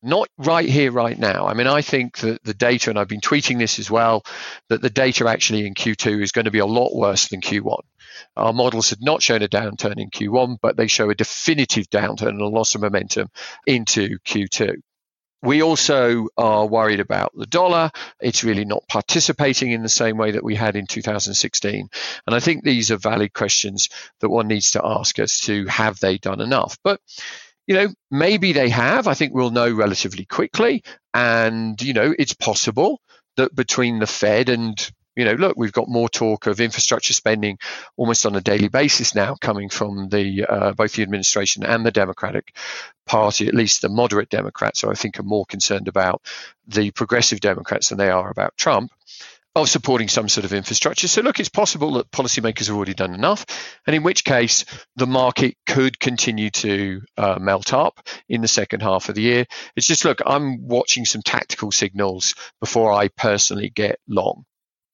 Not right here, right now. I mean, I think that the data, and I've been tweeting this as well, that the data actually in Q two is going to be a lot worse than Q one. Our models had not shown a downturn in Q one, but they show a definitive downturn and a loss of momentum into Q two. We also are worried about the dollar. It's really not participating in the same way that we had in two thousand sixteen. And I think these are valid questions that one needs to ask as to have they done enough. But, you know, maybe they have. I think we'll know relatively quickly. And, you know, it's possible that between the Fed and, you know, look, we've got more talk of infrastructure spending almost on a daily basis now coming from the uh, both the administration and the Democratic Party, at least the moderate Democrats, who I think are more concerned about the progressive Democrats than they are about Trump, of supporting some sort of infrastructure. So look, it's possible that policymakers have already done enough, and in which case the market could continue to uh, melt up in the second half of the year. It's just, look, I'm watching some tactical signals before I personally get long.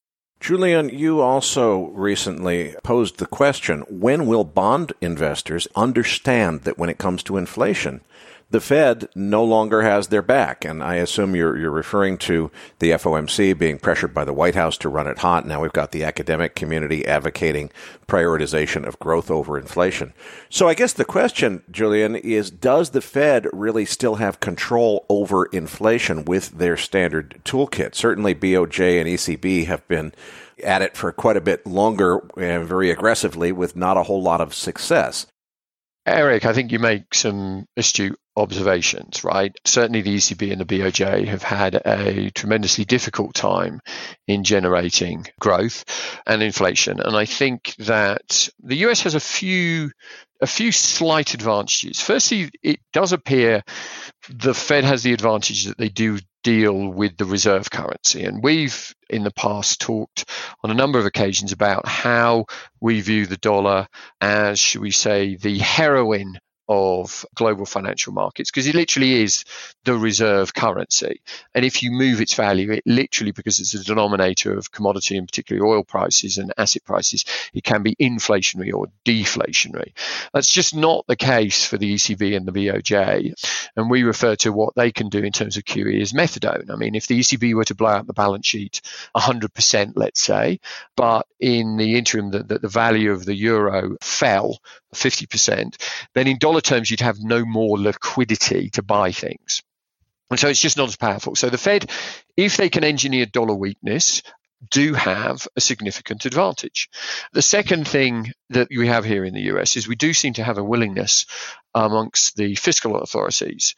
Julian, you also recently posed the question, when will bond investors understand that when it comes to inflation, the Fed no longer has their back? And I assume you're you're referring to the F O M C being pressured by the White House to run it hot. Now we've got the academic community advocating prioritization of growth over inflation. So I guess the question, Julian, is does the Fed really still have control over inflation with their standard toolkit? Certainly B O J and E C B have been at it for quite a bit longer and very aggressively with not a whole lot of success. Eric, I think you make some astute observations, right? Certainly the E C B and the B O J have had a tremendously difficult time in generating growth and inflation. And I think that the U S has a few a few slight advantages. Firstly, it does appear the Fed has the advantage that they do deal with the reserve currency. And we've in the past talked on a number of occasions about how we view the dollar as, should we say, the heroine of global financial markets, because it literally is the reserve currency. And if you move its value, it literally, because it's a denominator of commodity and particularly oil prices and asset prices, it can be inflationary or deflationary. That's just not the case for the E C B and the B O J. And we refer to what they can do in terms of Q E as methadone. I mean, if the E C B were to blow out the balance sheet one hundred percent, let's say, but in the interim that the, the value of the euro fell fifty percent, then in dollar terms, you'd have no more liquidity to buy things. And so it's just not as powerful. So the Fed, if they can engineer dollar weakness, do have a significant advantage. The second thing that we have here in the U S is we do seem to have a willingness amongst the fiscal authorities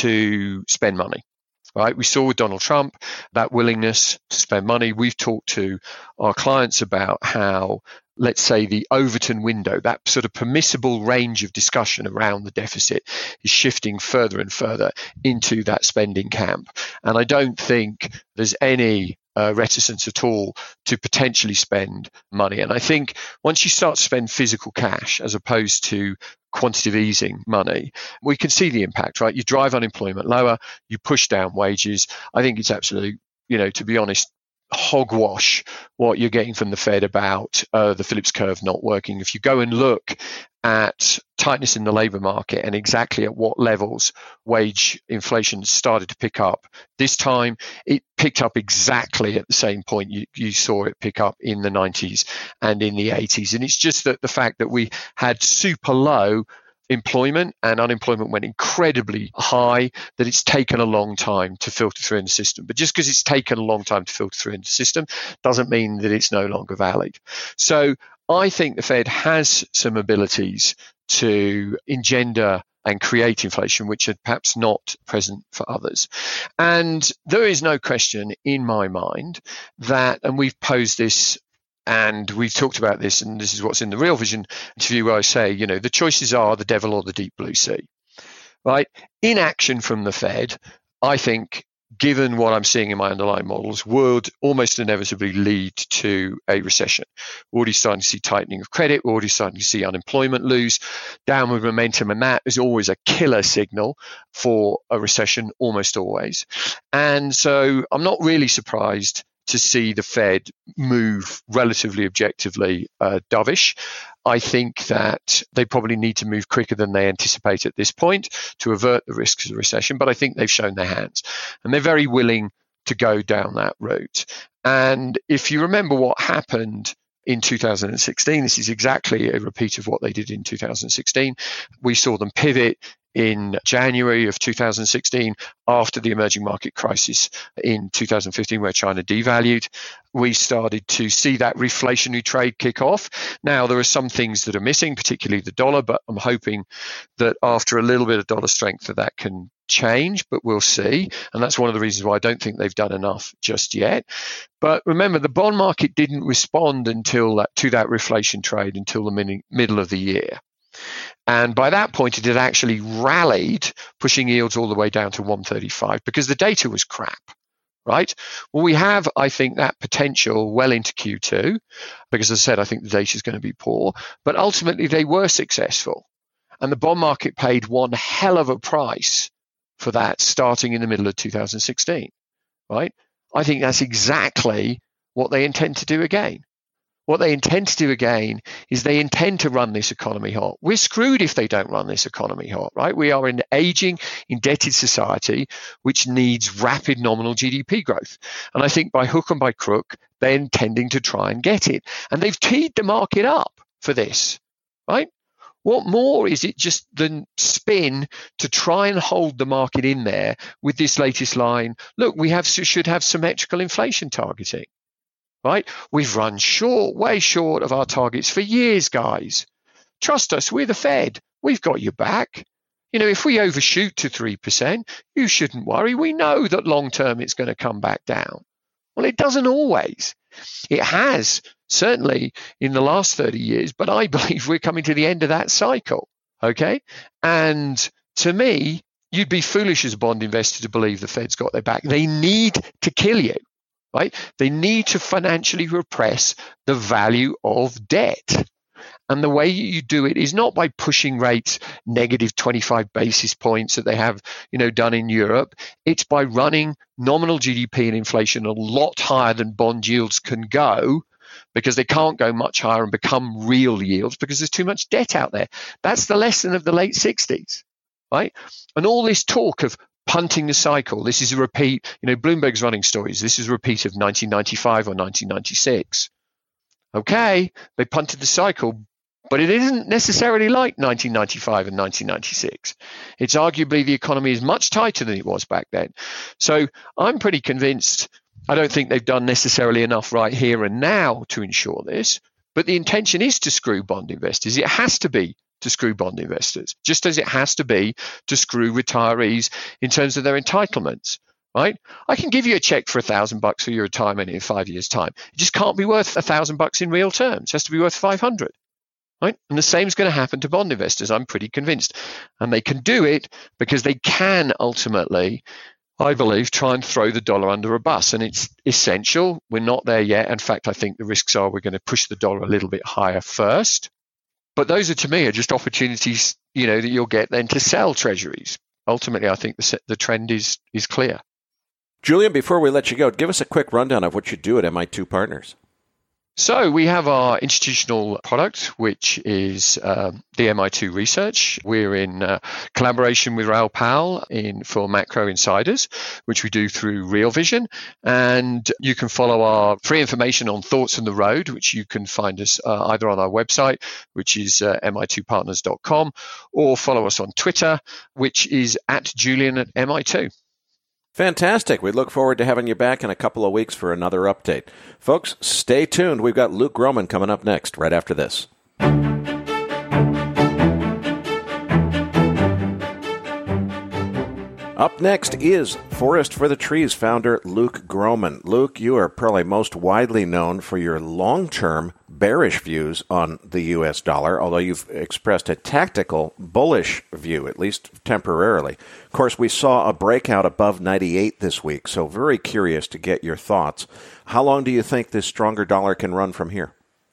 to spend money. Right, we saw with Donald Trump that willingness to spend money. We've talked to our clients about how, let's say, the Overton window, that sort of permissible range of discussion around the deficit, is shifting further and further into that spending camp. And I don't think there's any uh, reticence at all to potentially spend money. And I think once you start to spend physical cash as opposed to quantitative easing money, we can see the impact, right? You drive unemployment lower, you push down wages. I think it's absolutely, you know, to be honest, hogwash what you're getting from the Fed about uh, the Phillips curve not working. If you go and look at tightness in the labor market and exactly at what levels wage inflation started to pick up this time, it picked up exactly at the same point you, you saw it pick up in the nineties and in the eighties. And it's just that the fact that we had super low employment and unemployment went incredibly high, that it's taken a long time to filter through in the system. But just because it's taken a long time to filter through in the system doesn't mean that it's no longer valid. So I think the Fed has some abilities to engender and create inflation, which are perhaps not present for others. And there is no question in my mind that, and we've posed this and we've talked about this, and this is what's in the Real Vision interview where I say, you know, the choices are the devil or the deep blue sea, right? Inaction from the Fed, I think, given what I'm seeing in my underlying models, would almost inevitably lead to a recession. We're already starting to see tightening of credit. We're already starting to see unemployment lose, downward momentum, and that is always a killer signal for a recession, almost always. And so I'm not really surprised to see the Fed move relatively objectively uh, dovish. I think that they probably need to move quicker than they anticipate at this point to avert the risks of a recession, but I think they've shown their hands, and they're very willing to go down that route. And if you remember what happened in two thousand sixteen, this is exactly a repeat of what they did in two thousand sixteen. We saw them pivot in January of two thousand sixteen after the emerging market crisis in two thousand fifteen, where China devalued. We started to see that reflationary trade kick off. Now, there are some things that are missing, particularly the dollar, but I'm hoping that after a little bit of dollar strength that that can change, but we'll see. And that's one of the reasons why I don't think they've done enough just yet. But remember, the bond market didn't respond until that, to that reflation trade until the mini, middle of the year. And by that point, it had actually rallied, pushing yields all the way down to one thirty-five because the data was crap, right? Well, we have, I think, that potential well into Q two because, as I said, I think the data is going to be poor. But ultimately, they were successful. And the bond market paid one hell of a price for that starting in the middle of two thousand sixteen, right? I think that's exactly what they intend to do again. What they intend to do again is they intend to run this economy hot. We're screwed if they don't run this economy hot, right? We are an aging, indebted society which needs rapid nominal G D P growth. And I think by hook and by crook, they're intending to try and get it. And they've teed the market up for this, right? What more is it just than spin to try and hold the market in there with this latest line? Look, we have should have symmetrical inflation targeting, right? We've run short, way short of our targets for years, guys. Trust us, we're the Fed. We've got your back. You know, if we overshoot to three percent, you shouldn't worry. We know that long term it's going to come back down. Well, it doesn't always. It has, certainly in the last thirty years, but I believe we're coming to the end of that cycle, okay? And to me, you'd be foolish as a bond investor to believe the Fed's got their back. They need to kill you, right? They need to financially repress the value of debt. And the way you do it is not by pushing rates negative twenty-five basis points that they have, you know, done in Europe. It's by running nominal G D P and inflation a lot higher than bond yields can go, because they can't go much higher and become real yields because there's too much debt out there. That's the lesson of the late sixties, right? And all this talk of punting the cycle, this is a repeat, you know, Bloomberg's running stories. This is a repeat of nineteen ninety-five or nineteen ninety-six. Okay, they punted the cycle, but it isn't necessarily like nineteen ninety-five and nineteen ninety-six. It's arguably the economy is much tighter than it was back then. So I'm pretty convinced. I don't think they've done necessarily enough right here and now to ensure this, but the intention is to screw bond investors. It has to be to screw bond investors, just as it has to be to screw retirees in terms of their entitlements. Right? I can give you a check for a thousand bucks for your retirement in five years' time. It just can't be worth a thousand bucks in real terms. It has to be worth five hundred. Right? And the same is going to happen to bond investors. I'm pretty convinced. And they can do it because they can ultimately, I believe, try and throw the dollar under a bus. And it's essential. We're not there yet. In fact, I think the risks are we're going to push the dollar a little bit higher first. But those are, to me, are just opportunities, you know, that you'll get then to sell treasuries. Ultimately, I think the, the trend is is clear. Julian, before we let you go, give us a quick rundown of what you do at M I two Partners. So we have our institutional product, which is um, the M I two Research. We're in uh, collaboration with Raoul Pal in, for Macro Insiders, which we do through Real Vision. And you can follow our free information on Thoughts on the Road, which you can find us uh, either on our website, which is uh, M I two partners dot com, or follow us on Twitter, which is at Julian at M I two. Fantastic. We look forward to having you back in a couple of weeks for another update. Folks, stay tuned. We've got Luke Gromen coming up next, right after this. Up next is Forest for the Trees founder Luke Gromen. Luke, you are probably most widely known for your long-term bearish views on the U S dollar, although you've expressed a tactical bullish view, at least temporarily. Of course, we saw a breakout above ninety-eight this week, so very curious to get your thoughts. How long do you think this stronger dollar can run from here?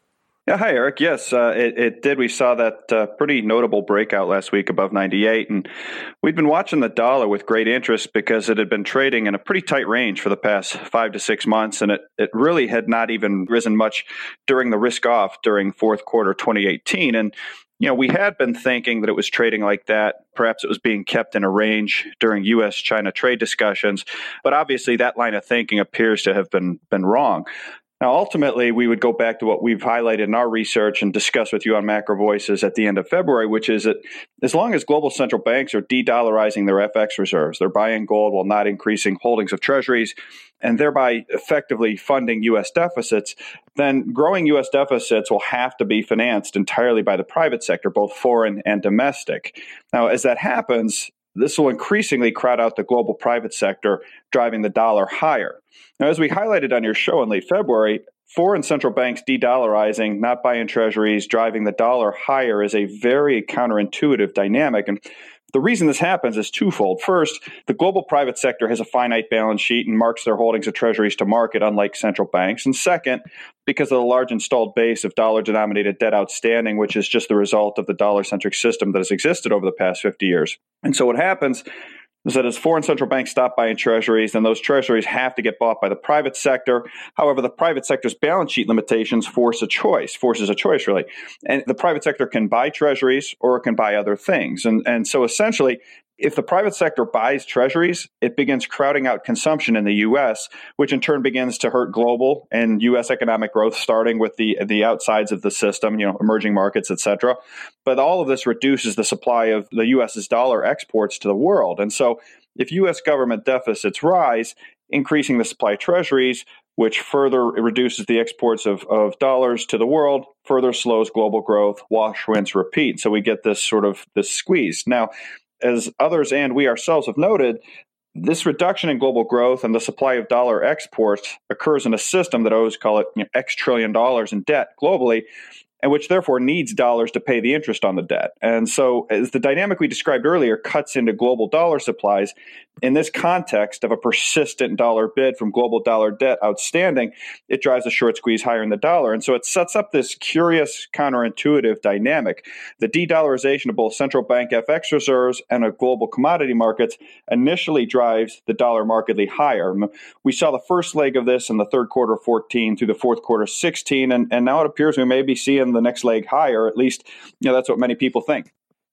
Yeah, hi, Eric. Yes, uh, it, it did. We saw that uh, pretty notable breakout last week above ninety-eight. And we'd been watching the dollar with great interest because it had been trading in a pretty tight range for the past five to six months. And it, it really had not even risen much during the risk off during fourth quarter twenty eighteen. And you know, we had been thinking that it was trading like that. Perhaps it was being kept in a range during U S China trade discussions. But obviously, that line of thinking appears to have been been wrong. Now, ultimately, we would go back to what we've highlighted in our research and discuss with you on Macro Voices at the end of February, which is that as long as global central banks are de-dollarizing their F X reserves, they're buying gold while not increasing holdings of treasuries, and thereby effectively funding U S deficits, then growing U S deficits will have to be financed entirely by the private sector, both foreign and domestic. Now, as that happens, this will increasingly crowd out the global private sector, driving the dollar higher. Now, as we highlighted on your show in late February, foreign central banks de-dollarizing, not buying treasuries, driving the dollar higher is a very counterintuitive dynamic. And the reason this happens is twofold. First, the global private sector has a finite balance sheet and marks their holdings of treasuries to market, unlike central banks. And second, because of the large installed base of dollar-denominated debt outstanding, which is just the result of the dollar-centric system that has existed over the past fifty years. And so what happens is that as foreign central banks stop buying treasuries, then those treasuries have to get bought by the private sector. However, the private sector's balance sheet limitations force a choice, forces a choice, really. And the private sector can buy treasuries or it can buy other things. And, and so essentially, if the private sector buys treasuries, it begins crowding out consumption in the U S, which in turn begins to hurt global and U S economic growth, starting with the, the outsides of the system, you know, emerging markets, et cetera. But all of this reduces the supply of the U S's dollar exports to the world. And so if U S government deficits rise, increasing the supply of treasuries, which further reduces the exports of, of dollars to the world, further slows global growth, wash, rinse, repeat. So we get this sort of this squeeze. Now, as others and we ourselves have noted, this reduction in global growth and the supply of dollar exports occurs in a system that I always call it you know, X trillion dollars in debt globally, and which therefore needs dollars to pay the interest on the debt. And so as the dynamic we described earlier cuts into global dollar supplies, in this context of a persistent dollar bid from global dollar debt outstanding, it drives a short squeeze higher in the dollar. And so it sets up this curious counterintuitive dynamic. The de-dollarization of both central bank F X reserves and of global commodity markets initially drives the dollar markedly higher. We saw the first leg of this in the third quarter of fourteen through the fourth quarter of sixteen, and, and now it appears we may be seeing the next leg higher. At least, you know, that's what many people think.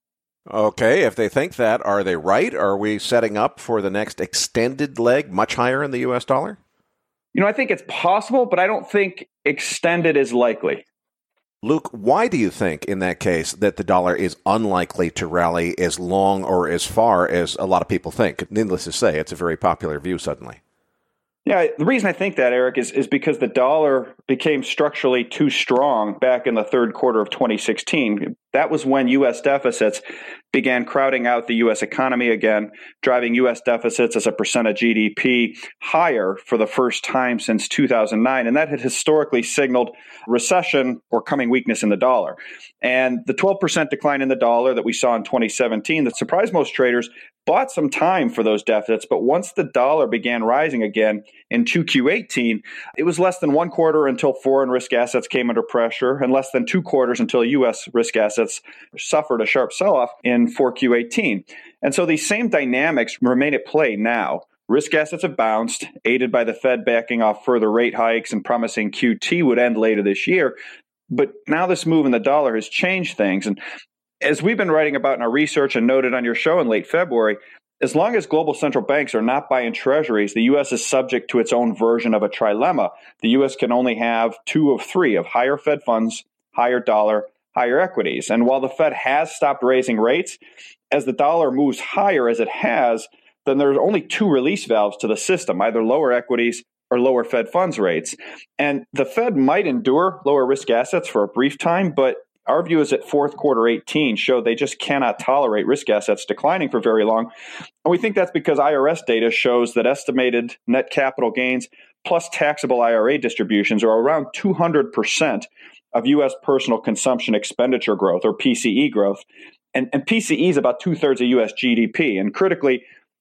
Okay, if they think that, are they right? Are we setting up for the next extended leg much higher in the U S dollar? You know, I think it's possible, but I don't think extended is likely. Luke, why do you think in that case that the dollar is unlikely to rally as long or as far as a lot of people think? Needless to say, it's a very popular view suddenly. Yeah, the reason I think that, Eric, is, is because the dollar became structurally too strong back in the third quarter of twenty sixteen. That was when U S deficits began crowding out the U S economy again, driving U S deficits as a percent of G D P higher for the first time since two thousand nine. And that had historically signaled recession or coming weakness in the dollar. And the twelve percent decline in the dollar that we saw in twenty seventeen that surprised most traders bought some time for those deficits. But once the dollar began rising again in two Q eighteen, it was less than one quarter until foreign risk assets came under pressure and less than two quarters until U S risk assets suffered a sharp sell-off in four Q eighteen. And so these same dynamics remain at play now. Risk assets have bounced, aided by the Fed backing off further rate hikes and promising Q T would end later this year. But now this move in the dollar has changed things. And as we've been writing about in our research and noted on your show in late February, as long as global central banks are not buying treasuries, the U S is subject to its own version of a trilemma. The U S can only have two of three of higher Fed funds, higher dollar, higher equities. And while the Fed has stopped raising rates, as the dollar moves higher as it has, then there's only two release valves to the system, either lower equities or lower Fed funds rates. And the Fed might endure lower risk assets for a brief time, but our view is that fourth quarter eighteen showed they just cannot tolerate risk assets declining for very long. And we think that's because I R S data shows that estimated net capital gains plus taxable I R A distributions are around two hundred percent of U S personal consumption expenditure growth, or P C E growth. And, and P C E is about two-thirds of U S G D P. And critically,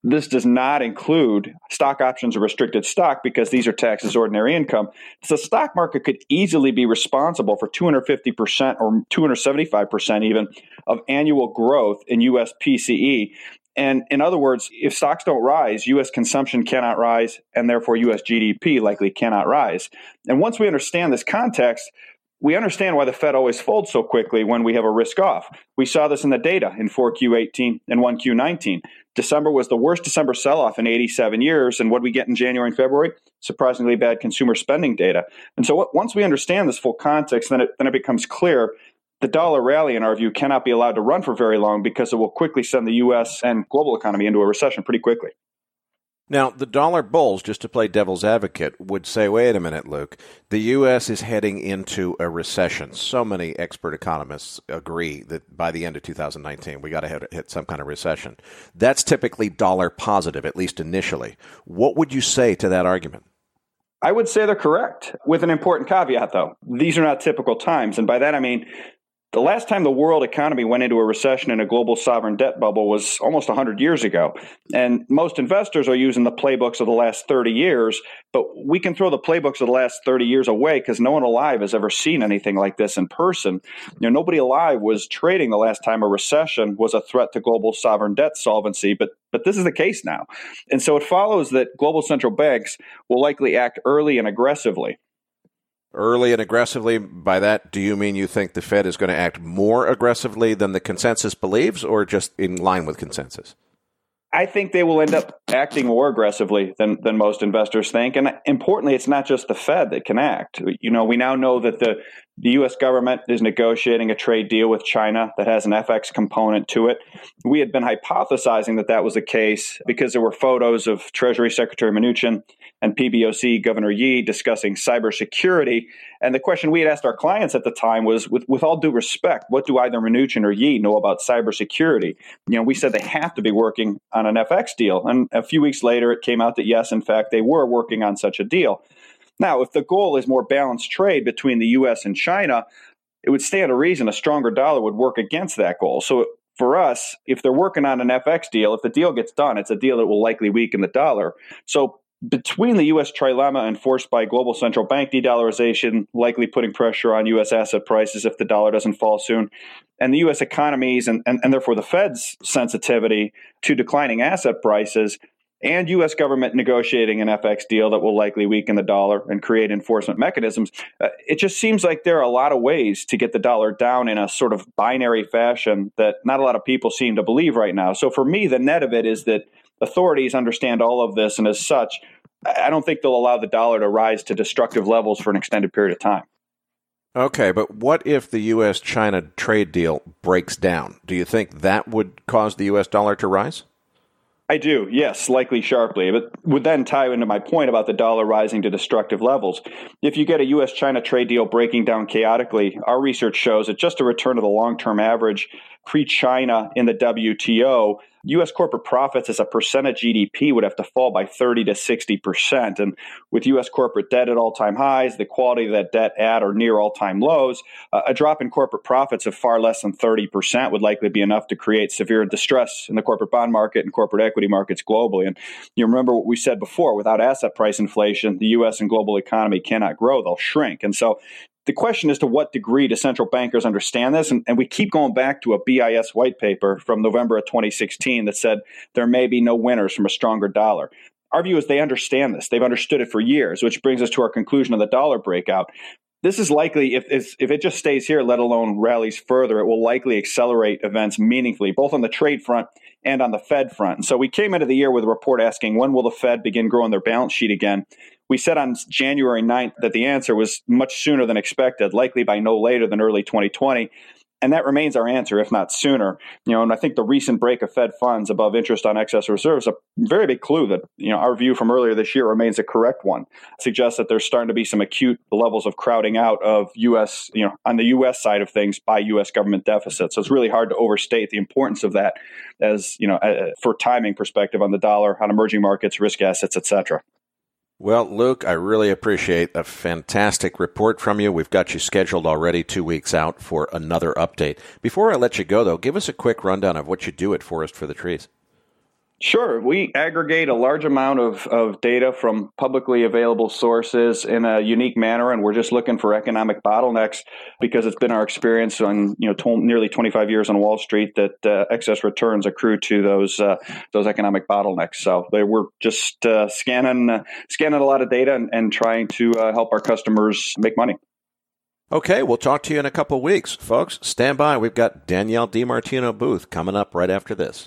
This does not include stock options or restricted stock because these are taxed as ordinary income. So the stock market could easily be responsible for two hundred fifty percent or two hundred seventy-five percent even of annual growth in U S P C E. And in other words, if stocks don't rise, U S consumption cannot rise, and therefore U S G D P likely cannot rise. And once we understand this context, we understand why the Fed always folds so quickly when we have a risk off. We saw this in the data in four Q eighteen and one Q nineteen. December was the worst December sell-off in eighty-seven years. And what do we get in January and February? Surprisingly bad consumer spending data. And so once we understand this full context, then it, then it becomes clear the dollar rally, in our view, cannot be allowed to run for very long because it will quickly send the U S and global economy into a recession pretty quickly. Now, the dollar bulls, just to play devil's advocate, would say, wait a minute, Luke, the U S is heading into a recession. So many expert economists agree that by the end of two thousand nineteen, we got to hit, hit some kind of recession. That's typically dollar positive, at least initially. What would you say to that argument? I would say they're correct, with an important caveat, though. These are not typical times. And by that, I mean, the last time the world economy went into a recession in a global sovereign debt bubble was almost one hundred years ago. And most investors are using the playbooks of the last thirty years, but we can throw the playbooks of the last thirty years away because no one alive has ever seen anything like this in person. You know, nobody alive was trading the last time a recession was a threat to global sovereign debt solvency, but but this is the case now. And so it follows that global central banks will likely act early and aggressively. Early and aggressively, by that, do you mean you think the Fed is going to act more aggressively than the consensus believes, or just in line with consensus? I think they will end up acting more aggressively than, than most investors think. And importantly, it's not just the Fed that can act. You know, we now know that the, the U S government is negotiating a trade deal with China that has an F X component to it. We had been hypothesizing that that was the case because there were photos of Treasury Secretary Mnuchin and P B O C Governor Yi discussing cybersecurity. And the question we had asked our clients at the time was, with, with all due respect, what do either Mnuchin or Yi know about cybersecurity? You know, we said they have to be working on an F X deal. And a few weeks later, it came out that, yes, in fact, they were working on such a deal. Now, if the goal is more balanced trade between the U S and China, it would stand to reason a stronger dollar would work against that goal. So for us, if they're working on an F X deal, if the deal gets done, it's a deal that will likely weaken the dollar. So between the U S trilemma enforced by global central bank de-dollarization, likely putting pressure on U S asset prices if the dollar doesn't fall soon, and the U S economies and, and, and therefore the Fed's sensitivity to declining asset prices, and U S government negotiating an F X deal that will likely weaken the dollar and create enforcement mechanisms, uh, it just seems like there are a lot of ways to get the dollar down in a sort of binary fashion that not a lot of people seem to believe right now. So for me, the net of it is that authorities understand all of this, and as such, I don't think they'll allow the dollar to rise to destructive levels for an extended period of time. Okay, but what if the U S China trade deal breaks down? Do you think that would cause the U S dollar to rise? I do, yes, likely sharply, but would then tie into my point about the dollar rising to destructive levels. If you get a U S China trade deal breaking down chaotically, our research shows that just a return to the long-term average pre-China in the W T O, U S corporate profits as a percent of G D P would have to fall by thirty to sixty percent. And with U S corporate debt at all-time highs, the quality of that debt at or near all-time lows, uh, a drop in corporate profits of far less than thirty percent would likely be enough to create severe distress in the corporate bond market and corporate equity markets globally. And you remember what we said before, without asset price inflation, the U S and global economy cannot grow, they'll shrink. And so the question is, to what degree do central bankers understand this? And, and we keep going back to a B I S white paper from November of twenty sixteen that said there may be no winners from a stronger dollar. Our view is they understand this. They've understood it for years, which brings us to our conclusion of the dollar breakout. This is likely, if, if, if it just stays here, let alone rallies further, it will likely accelerate events meaningfully, both on the trade front and on the Fed front. And so we came into the year with a report asking, when will the Fed begin growing their balance sheet again? We said on January ninth that the answer was much sooner than expected, likely by no later than early twenty twenty. And that remains our answer, if not sooner. You know, and I think the recent break of Fed funds above interest on excess reserves is a very big clue that, you know, our view from earlier this year remains a correct one. It suggests that there's starting to be some acute levels of crowding out of U S, you know, on the U S side of things by U S government deficits. So it's really hard to overstate the importance of that as, you know, uh, for timing perspective on the dollar, on emerging markets, risk assets, et cetera. Well, Luke, I really appreciate a fantastic report from you. We've got you scheduled already two weeks out for another update. Before I let you go, though, give us a quick rundown of what you do at Forest for the Trees. Sure. We aggregate a large amount of, of data from publicly available sources in a unique manner, and we're just looking for economic bottlenecks because it's been our experience on you know t- nearly twenty-five years on Wall Street that uh, excess returns accrue to those uh, those economic bottlenecks. So they, we're just uh, scanning uh, scanning a lot of data and, and trying to uh, help our customers make money. Okay, we'll talk to you in a couple of weeks, folks. Stand by. We've got Danielle DiMartino Booth coming up right after this.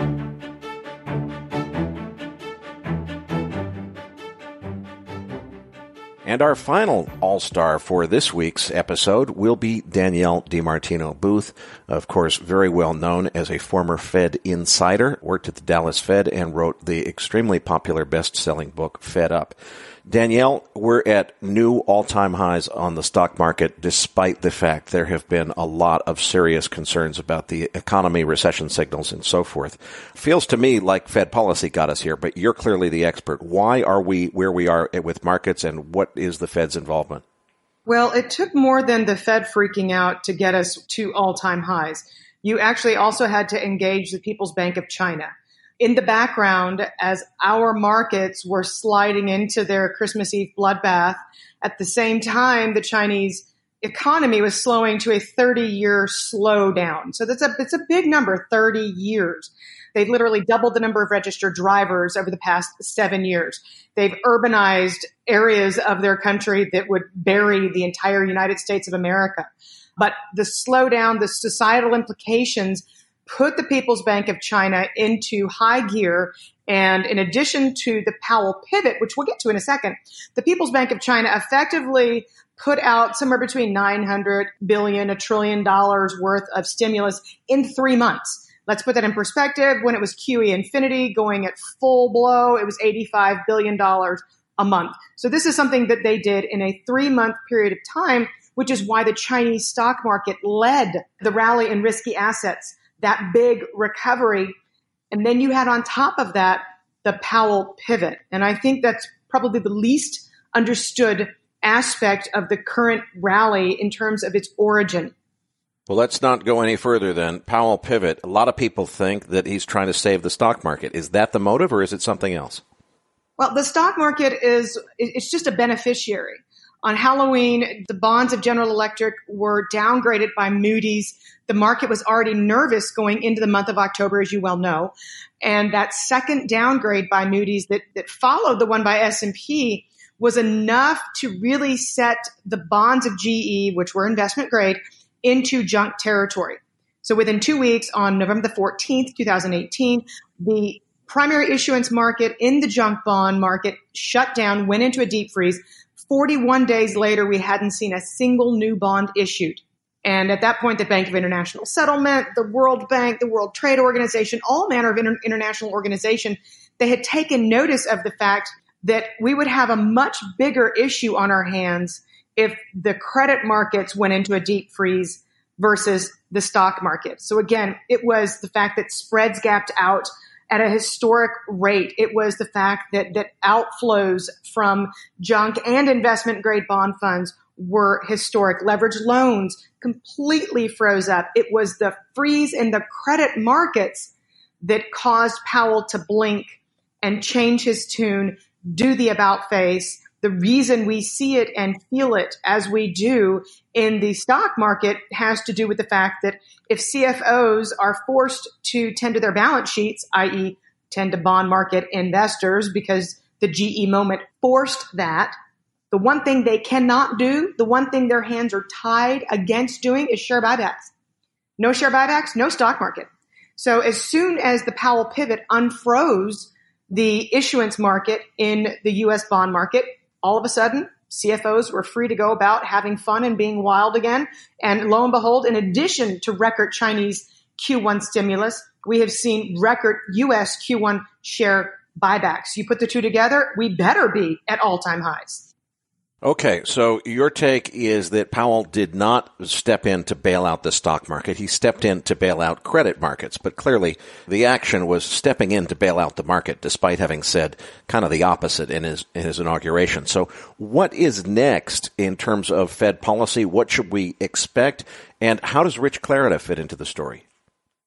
And our final all-star for this week's episode will be Danielle DiMartino Booth, of course, very well known as a former Fed insider, worked at the Dallas Fed and wrote the extremely popular best-selling book, Fed Up. Danielle, we're at new all-time highs on the stock market, despite the fact there have been a lot of serious concerns about the economy, recession signals, and so forth. Feels to me like Fed policy got us here, but you're clearly the expert. Why are we where we are with markets, and what is the Fed's involvement? Well, it took more than the Fed freaking out to get us to all-time highs. You actually also had to engage the People's Bank of China. In the background, as our markets were sliding into their Christmas Eve bloodbath, at the same time, the Chinese economy was slowing to a thirty-year slowdown. So that's a, it's a big number, thirty years. They've literally doubled the number of registered drivers over the past seven years. They've urbanized areas of their country that would bury the entire United States of America. But the slowdown, the societal implications put the People's Bank of China into high gear. And in addition to the Powell pivot, which we'll get to in a second, the People's Bank of China effectively put out somewhere between nine hundred billion dollars, a trillion dollars worth of stimulus in three months. Let's put that in perspective. When it was Q E Infinity going at full blow, it was eighty-five billion dollars a month. So this is something that they did in a three-month period of time, which is why the Chinese stock market led the rally in risky assets, that big recovery. And then you had on top of that the Powell pivot. And I think that's probably the least understood aspect of the current rally in terms of its origin. Well, let's not go any further then. Powell pivot. A lot of people think that he's trying to save the stock market. Is that the motive, or is it something else? Well, the stock market is, it's just a beneficiary. On Halloween, the bonds of General Electric were downgraded by Moody's. The market was already nervous going into the month of October, as you well know. And that second downgrade by Moody's that, that followed the one by S and P was enough to really set the bonds of G E, which were investment grade, into junk territory. So within two weeks, on November the fourteenth, twenty eighteen, the primary issuance market in the junk bond market shut down, went into a deep freeze. forty-one days later, we hadn't seen a single new bond issued. And at that point, the Bank of International Settlement, the World Bank, the World Trade Organization, all manner of inter- international organization, they had taken notice of the fact that we would have a much bigger issue on our hands if the credit markets went into a deep freeze versus the stock market. So again, it was the fact that spreads gapped out at a historic rate. It was the fact that, that outflows from junk and investment grade bond funds were historic. Leveraged loans completely froze up. It was the freeze in the credit markets that caused Powell to blink and change his tune, do the about face. The reason we see it and feel it as we do in the stock market has to do with the fact that if C F Os are forced to tend to their balance sheets, that is tend to bond market investors because the G E moment forced that, the one thing they cannot do, the one thing their hands are tied against doing is share buybacks. No share buybacks, no stock market. So as soon as the Powell pivot unfroze the issuance market in the U S bond market, all of a sudden, C F Os were free to go about having fun and being wild again. And lo and behold, in addition to record Chinese Q one stimulus, we have seen record U S Q one share buybacks. You put the two together, we better be at all-time highs. Okay, so your take is that Powell did not step in to bail out the stock market. He stepped in to bail out credit markets, but clearly the action was stepping in to bail out the market, despite having said kind of the opposite in his, in his inauguration. So what is next in terms of Fed policy? What should we expect? And how does Rich Clarida fit into the story?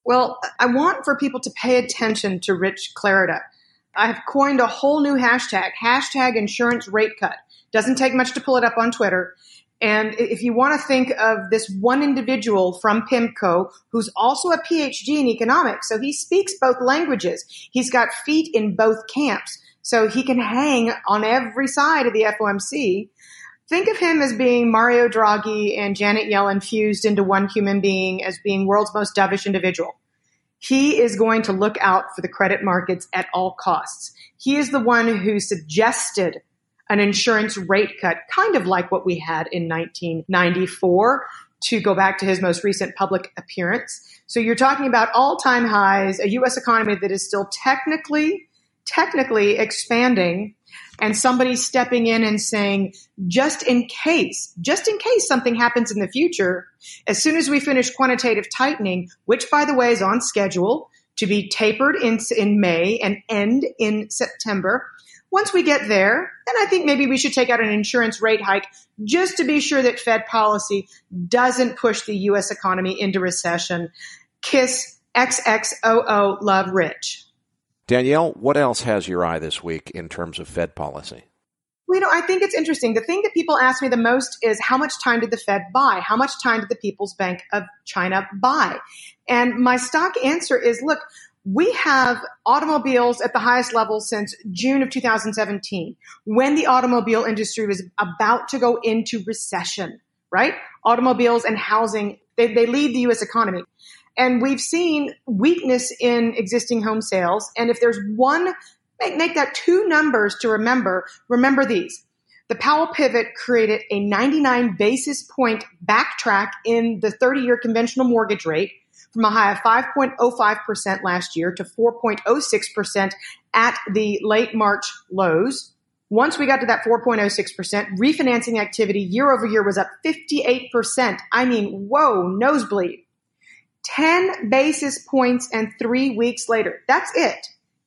Well, I want for people to pay attention to Rich Clarida. I have coined a whole new hashtag, hashtag insurance rate cut. Doesn't take much to pull it up on Twitter. And if you want to think of this one individual from PIMCO who's also a P H D in economics, so he speaks both languages. He's got feet in both camps, so he can hang on every side of the F O M C. Think of him as being Mario Draghi and Janet Yellen fused into one human being as being world's most dovish individual. He is going to look out for the credit markets at all costs. He is the one who suggested an insurance rate cut, kind of like what we had in nineteen ninety-four, to go back to his most recent public appearance. So you're talking about all-time highs, a U S economy that is still technically, technically expanding, and somebody stepping in and saying, just in case, just in case something happens in the future, as soon as we finish quantitative tightening, which, by the way, is on schedule to be tapered in, in May and end in September, once we get there, then I think maybe we should take out an insurance rate hike just to be sure that Fed policy doesn't push the U S economy into recession. Kiss X X O O, love Rich. Danielle, what else has your eye this week in terms of Fed policy? Well, you know, I think it's interesting. The thing that people ask me the most is how much time did the Fed buy? How much time did the People's Bank of China buy? And my stock answer is, look, we have automobiles at the highest level since June of two thousand seventeen, when the automobile industry was about to go into recession, right? Automobiles and housing, they, they lead the U S economy. And we've seen weakness in existing home sales. And if there's one, make, make that two numbers to remember, remember these. The Powell pivot created a ninety-nine basis point backtrack in the thirty-year conventional mortgage rate, from a high of five point oh five percent last year to four point oh six percent at the late March lows. Once we got to that four point oh six percent, refinancing activity year over year was up fifty-eight percent. I mean, whoa, nosebleed. ten basis points and three weeks later. That's it.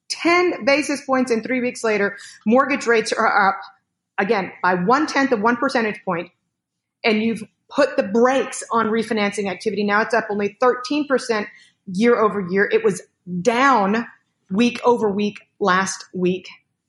ten basis points and three weeks later, mortgage rates are up, again, by one-tenth of one percentage point, and you've put the brakes on refinancing activity. Now it's up only thirteen percent year over year. It was down week over week last week.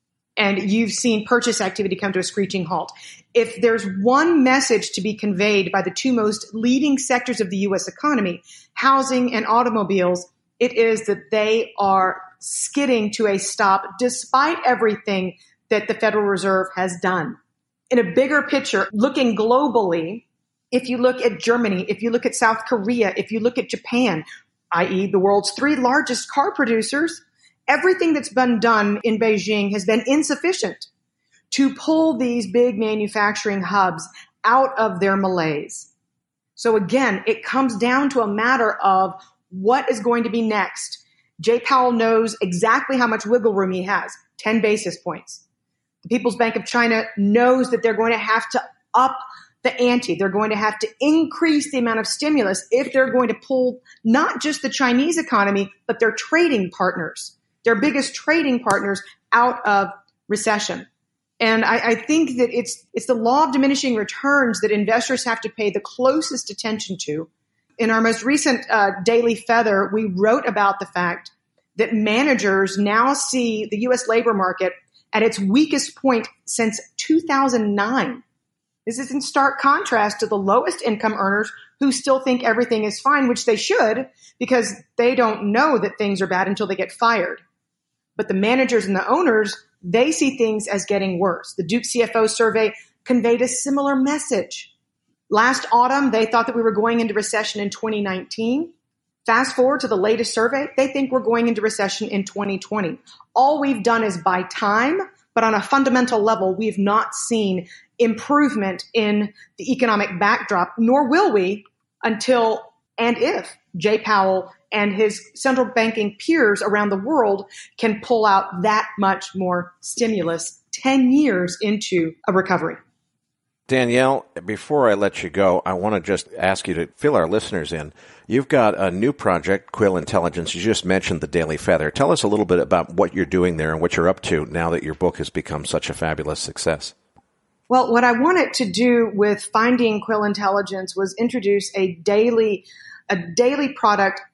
And you've seen purchase activity come to a screeching halt. If there's one message to be conveyed by the two most leading sectors of the U S economy, housing and automobiles, it is that they are skidding to a stop despite everything that the Federal Reserve has done. In a bigger picture, looking globally, if you look at Germany, if you look at South Korea, if you look at Japan, that is the world's three largest car producers, everything that's been done in Beijing has been insufficient to pull these big manufacturing hubs out of their malaise. So again, it comes down to a matter of what is going to be next. Jay Powell knows exactly how much wiggle room he has, ten basis points. The People's Bank of China knows that they're going to have to up the ante. They're going to have to increase the amount of stimulus if they're going to pull not just the Chinese economy, but their trading partners, their biggest trading partners, out of recession. And I, I think that it's it's the law of diminishing returns that investors have to pay the closest attention to. In our most recent uh, Daily Feather, we wrote about the fact that managers now see the U S labor market at its weakest point since two thousand nine. This is in stark contrast to the lowest income earners who still think everything is fine, which they should, because they don't know that things are bad until they get fired. But the managers and the owners, they see things as getting worse. The Duke C F O survey conveyed a similar message. Last autumn, they thought that we were going into recession in twenty nineteen. Fast forward to the latest survey, they think we're going into recession in twenty twenty. All we've done is buy time, but on a fundamental level, we've not seen improvement in the economic backdrop, nor will we until and if Jay Powell and his central banking peers around the world can pull out that much more stimulus ten years into a recovery. Danielle, before I let you go, I want to just ask you to fill our listeners in. You've got a new project, Quill Intelligence. You just mentioned the Daily Feather. Tell us a little bit about what you're doing there and what you're up to now that your book has become such a fabulous success. Well, what I wanted to do with finding Quill Intelligence was introduce a daily, a daily product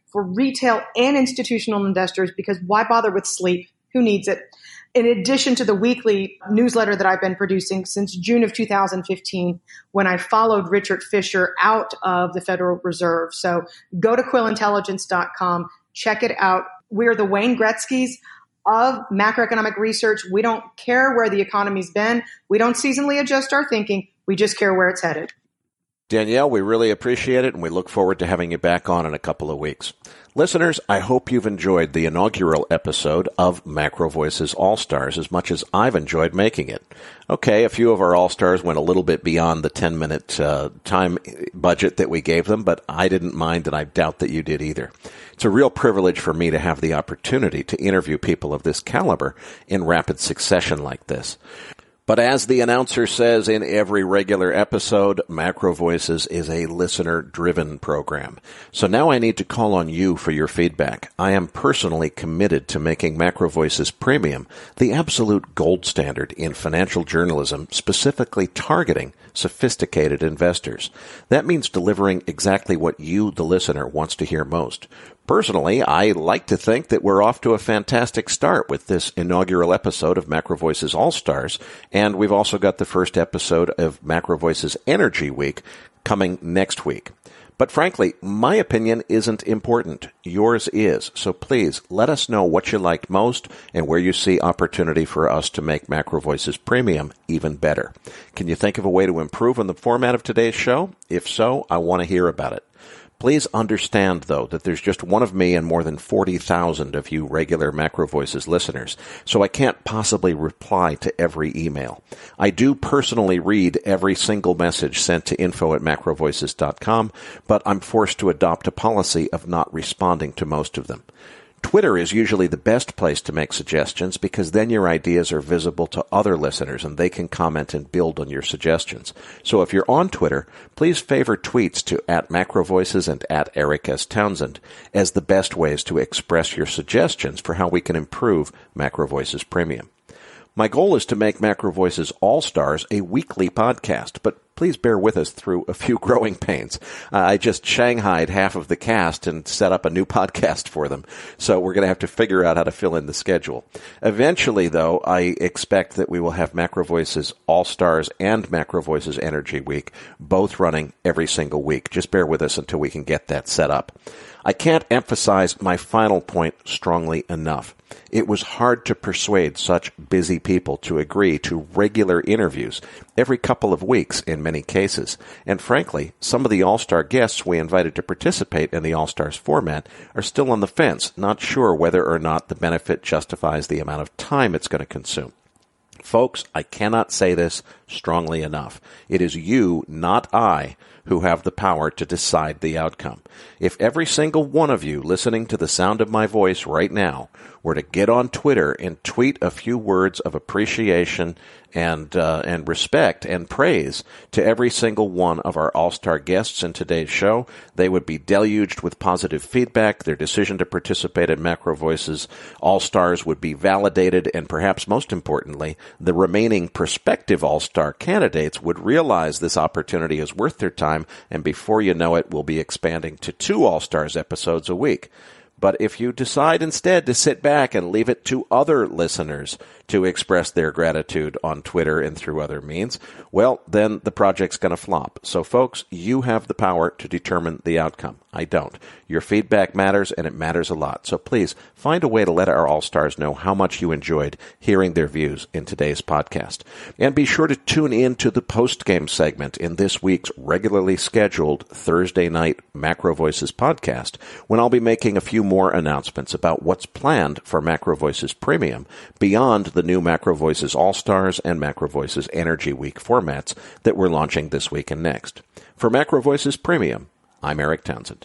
for retail and institutional investors, because why bother with sleep? Who needs it? In addition to the weekly newsletter that I've been producing since June of two thousand fifteen, when I followed Richard Fisher out of the Federal Reserve. So go to quill intelligence dot com, check it out. We're the Wayne Gretzky's of macroeconomic research. We don't care where the economy's been. We don't seasonally adjust our thinking. We just care where it's headed. Danielle, we really appreciate it, and we look forward to having you back on in a couple of weeks. Listeners, I hope you've enjoyed the inaugural episode of Macro Voices All-Stars as much as I've enjoyed making it. Okay, a few of our All-Stars went a little bit beyond the ten-minute uh, time budget that we gave them, but I didn't mind, and I doubt that you did either. It's a real privilege for me to have the opportunity to interview people of this caliber in rapid succession like this. But as the announcer says in every regular episode, Macro Voices is a listener-driven program. So now I need to call on you for your feedback. I am personally committed to making Macro Voices Premium the absolute gold standard in financial journalism, specifically targeting sophisticated investors. That means delivering exactly what you, the listener, wants to hear most. Personally, I like to think that we're off to a fantastic start with this inaugural episode of Macro Voices All-Stars, and we've also got the first episode of Macro Voices Energy Week coming next week. But frankly, my opinion isn't important. Yours is. So please let us know what you liked most and where you see opportunity for us to make Macro Voices Premium even better. Can you think of a way to improve on the format of today's show? If so, I want to hear about it. Please understand, though, that there's just one of me and more than forty thousand of you regular Macro Voices listeners, so I can't possibly reply to every email. I do personally read every single message sent to info at macro voices dot com, but I'm forced to adopt a policy of not responding to most of them. Twitter is usually the best place to make suggestions because then your ideas are visible to other listeners and they can comment and build on your suggestions. So if you're on Twitter, please favor tweets to at MacroVoices and at Eric S. Townsend as the best ways to express your suggestions for how we can improve Macro Voices Premium. My goal is to make Macro Voices All-Stars a weekly podcast, but please bear with us through a few growing pains. Uh, I just shanghaied half of the cast and set up a new podcast for them, so we're going to have to figure out how to fill in the schedule. Eventually, though, I expect that we will have Macro Voices All-Stars and Macro Voices Energy Week both running every single week. Just bear with us until we can get that set up. I can't emphasize my final point strongly enough. It was hard to persuade such busy people to agree to regular interviews every couple of weeks in many cases. And frankly, some of the All-Star guests we invited to participate in the All-Stars format are still on the fence, not sure whether or not the benefit justifies the amount of time it's going to consume. Folks, I cannot say this strongly enough. It is you, not I, who have the power to decide the outcome. If every single one of you listening to the sound of my voice right now were to get on Twitter and tweet a few words of appreciation and uh, and respect and praise to every single one of our all-star guests in today's show, they would be deluged with positive feedback. Their decision to participate in Macro Voices All-Stars would be validated, and perhaps most importantly, the remaining prospective all-star candidates would realize this opportunity is worth their time, and before you know it, we'll be expanding to two All-Stars episodes a week. But if you decide instead to sit back and leave it to other listeners to express their gratitude on Twitter and through other means, well, then the project's going to flop. So, folks, you have the power to determine the outcome. I don't. Your feedback matters, and it matters a lot. So please find a way to let our All-Stars know how much you enjoyed hearing their views in today's podcast. And be sure to tune in to the post-game segment in this week's regularly scheduled Thursday night Macro Voices podcast, when I'll be making a few more announcements about what's planned for Macro Voices Premium beyond the new Macro Voices All-Stars and Macro Voices Energy Week formats that we're launching this week and next. For Macro Voices Premium, I'm Eric Townsend.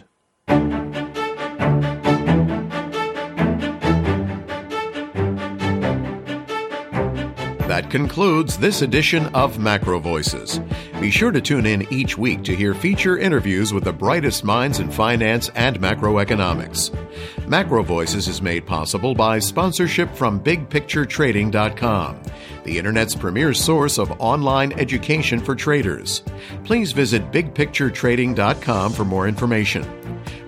That concludes this edition of Macro Voices. Be sure to tune in each week to hear feature interviews with the brightest minds in finance and macroeconomics. Macro Voices is made possible by sponsorship from big picture trading dot com, the Internet's premier source of online education for traders. Please visit big picture trading dot com for more information.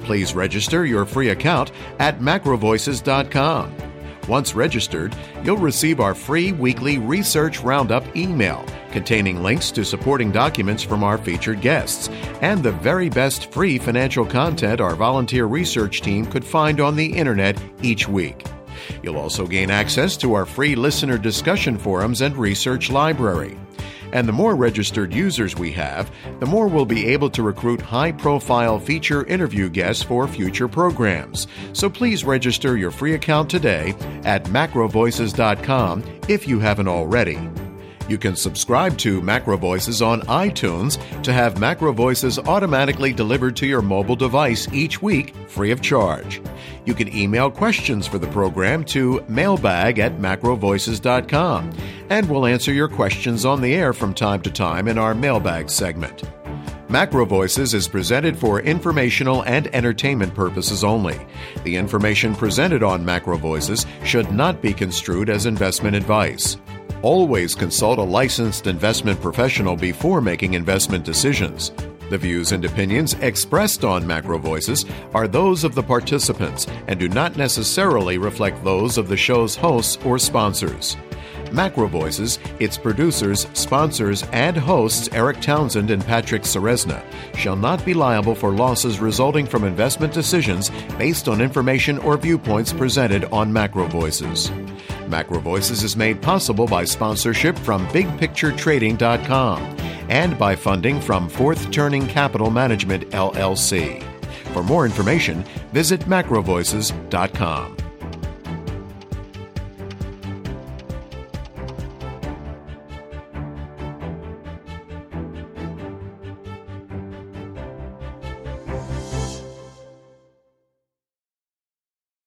Please register your free account at macro voices dot com. Once registered, you'll receive our free weekly Research Roundup email containing links to supporting documents from our featured guests and the very best free financial content our volunteer research team could find on the internet each week. You'll also gain access to our free listener discussion forums and research library. And the more registered users we have, the more we'll be able to recruit high-profile feature interview guests for future programs. So please register your free account today at macro voices dot com if you haven't already. You can subscribe to Macro Voices on iTunes to have Macro Voices automatically delivered to your mobile device each week, free of charge. You can email questions for the program to mailbag at macro voices dot com, and we'll answer your questions on the air from time to time in our mailbag segment. Macro Voices is presented for informational and entertainment purposes only. The information presented on Macro Voices should not be construed as investment advice. Always consult a licensed investment professional before making investment decisions. The views and opinions expressed on Macro Voices are those of the participants and do not necessarily reflect those of the show's hosts or sponsors. Macro Voices, its producers, sponsors, and hosts Eric Townsend and Patrick Ceresna shall not be liable for losses resulting from investment decisions based on information or viewpoints presented on Macro Voices. Macro Voices is made possible by sponsorship from big picture trading dot com and by funding from Fourth Turning Capital Management, L L C. For more information, visit macro voices dot com.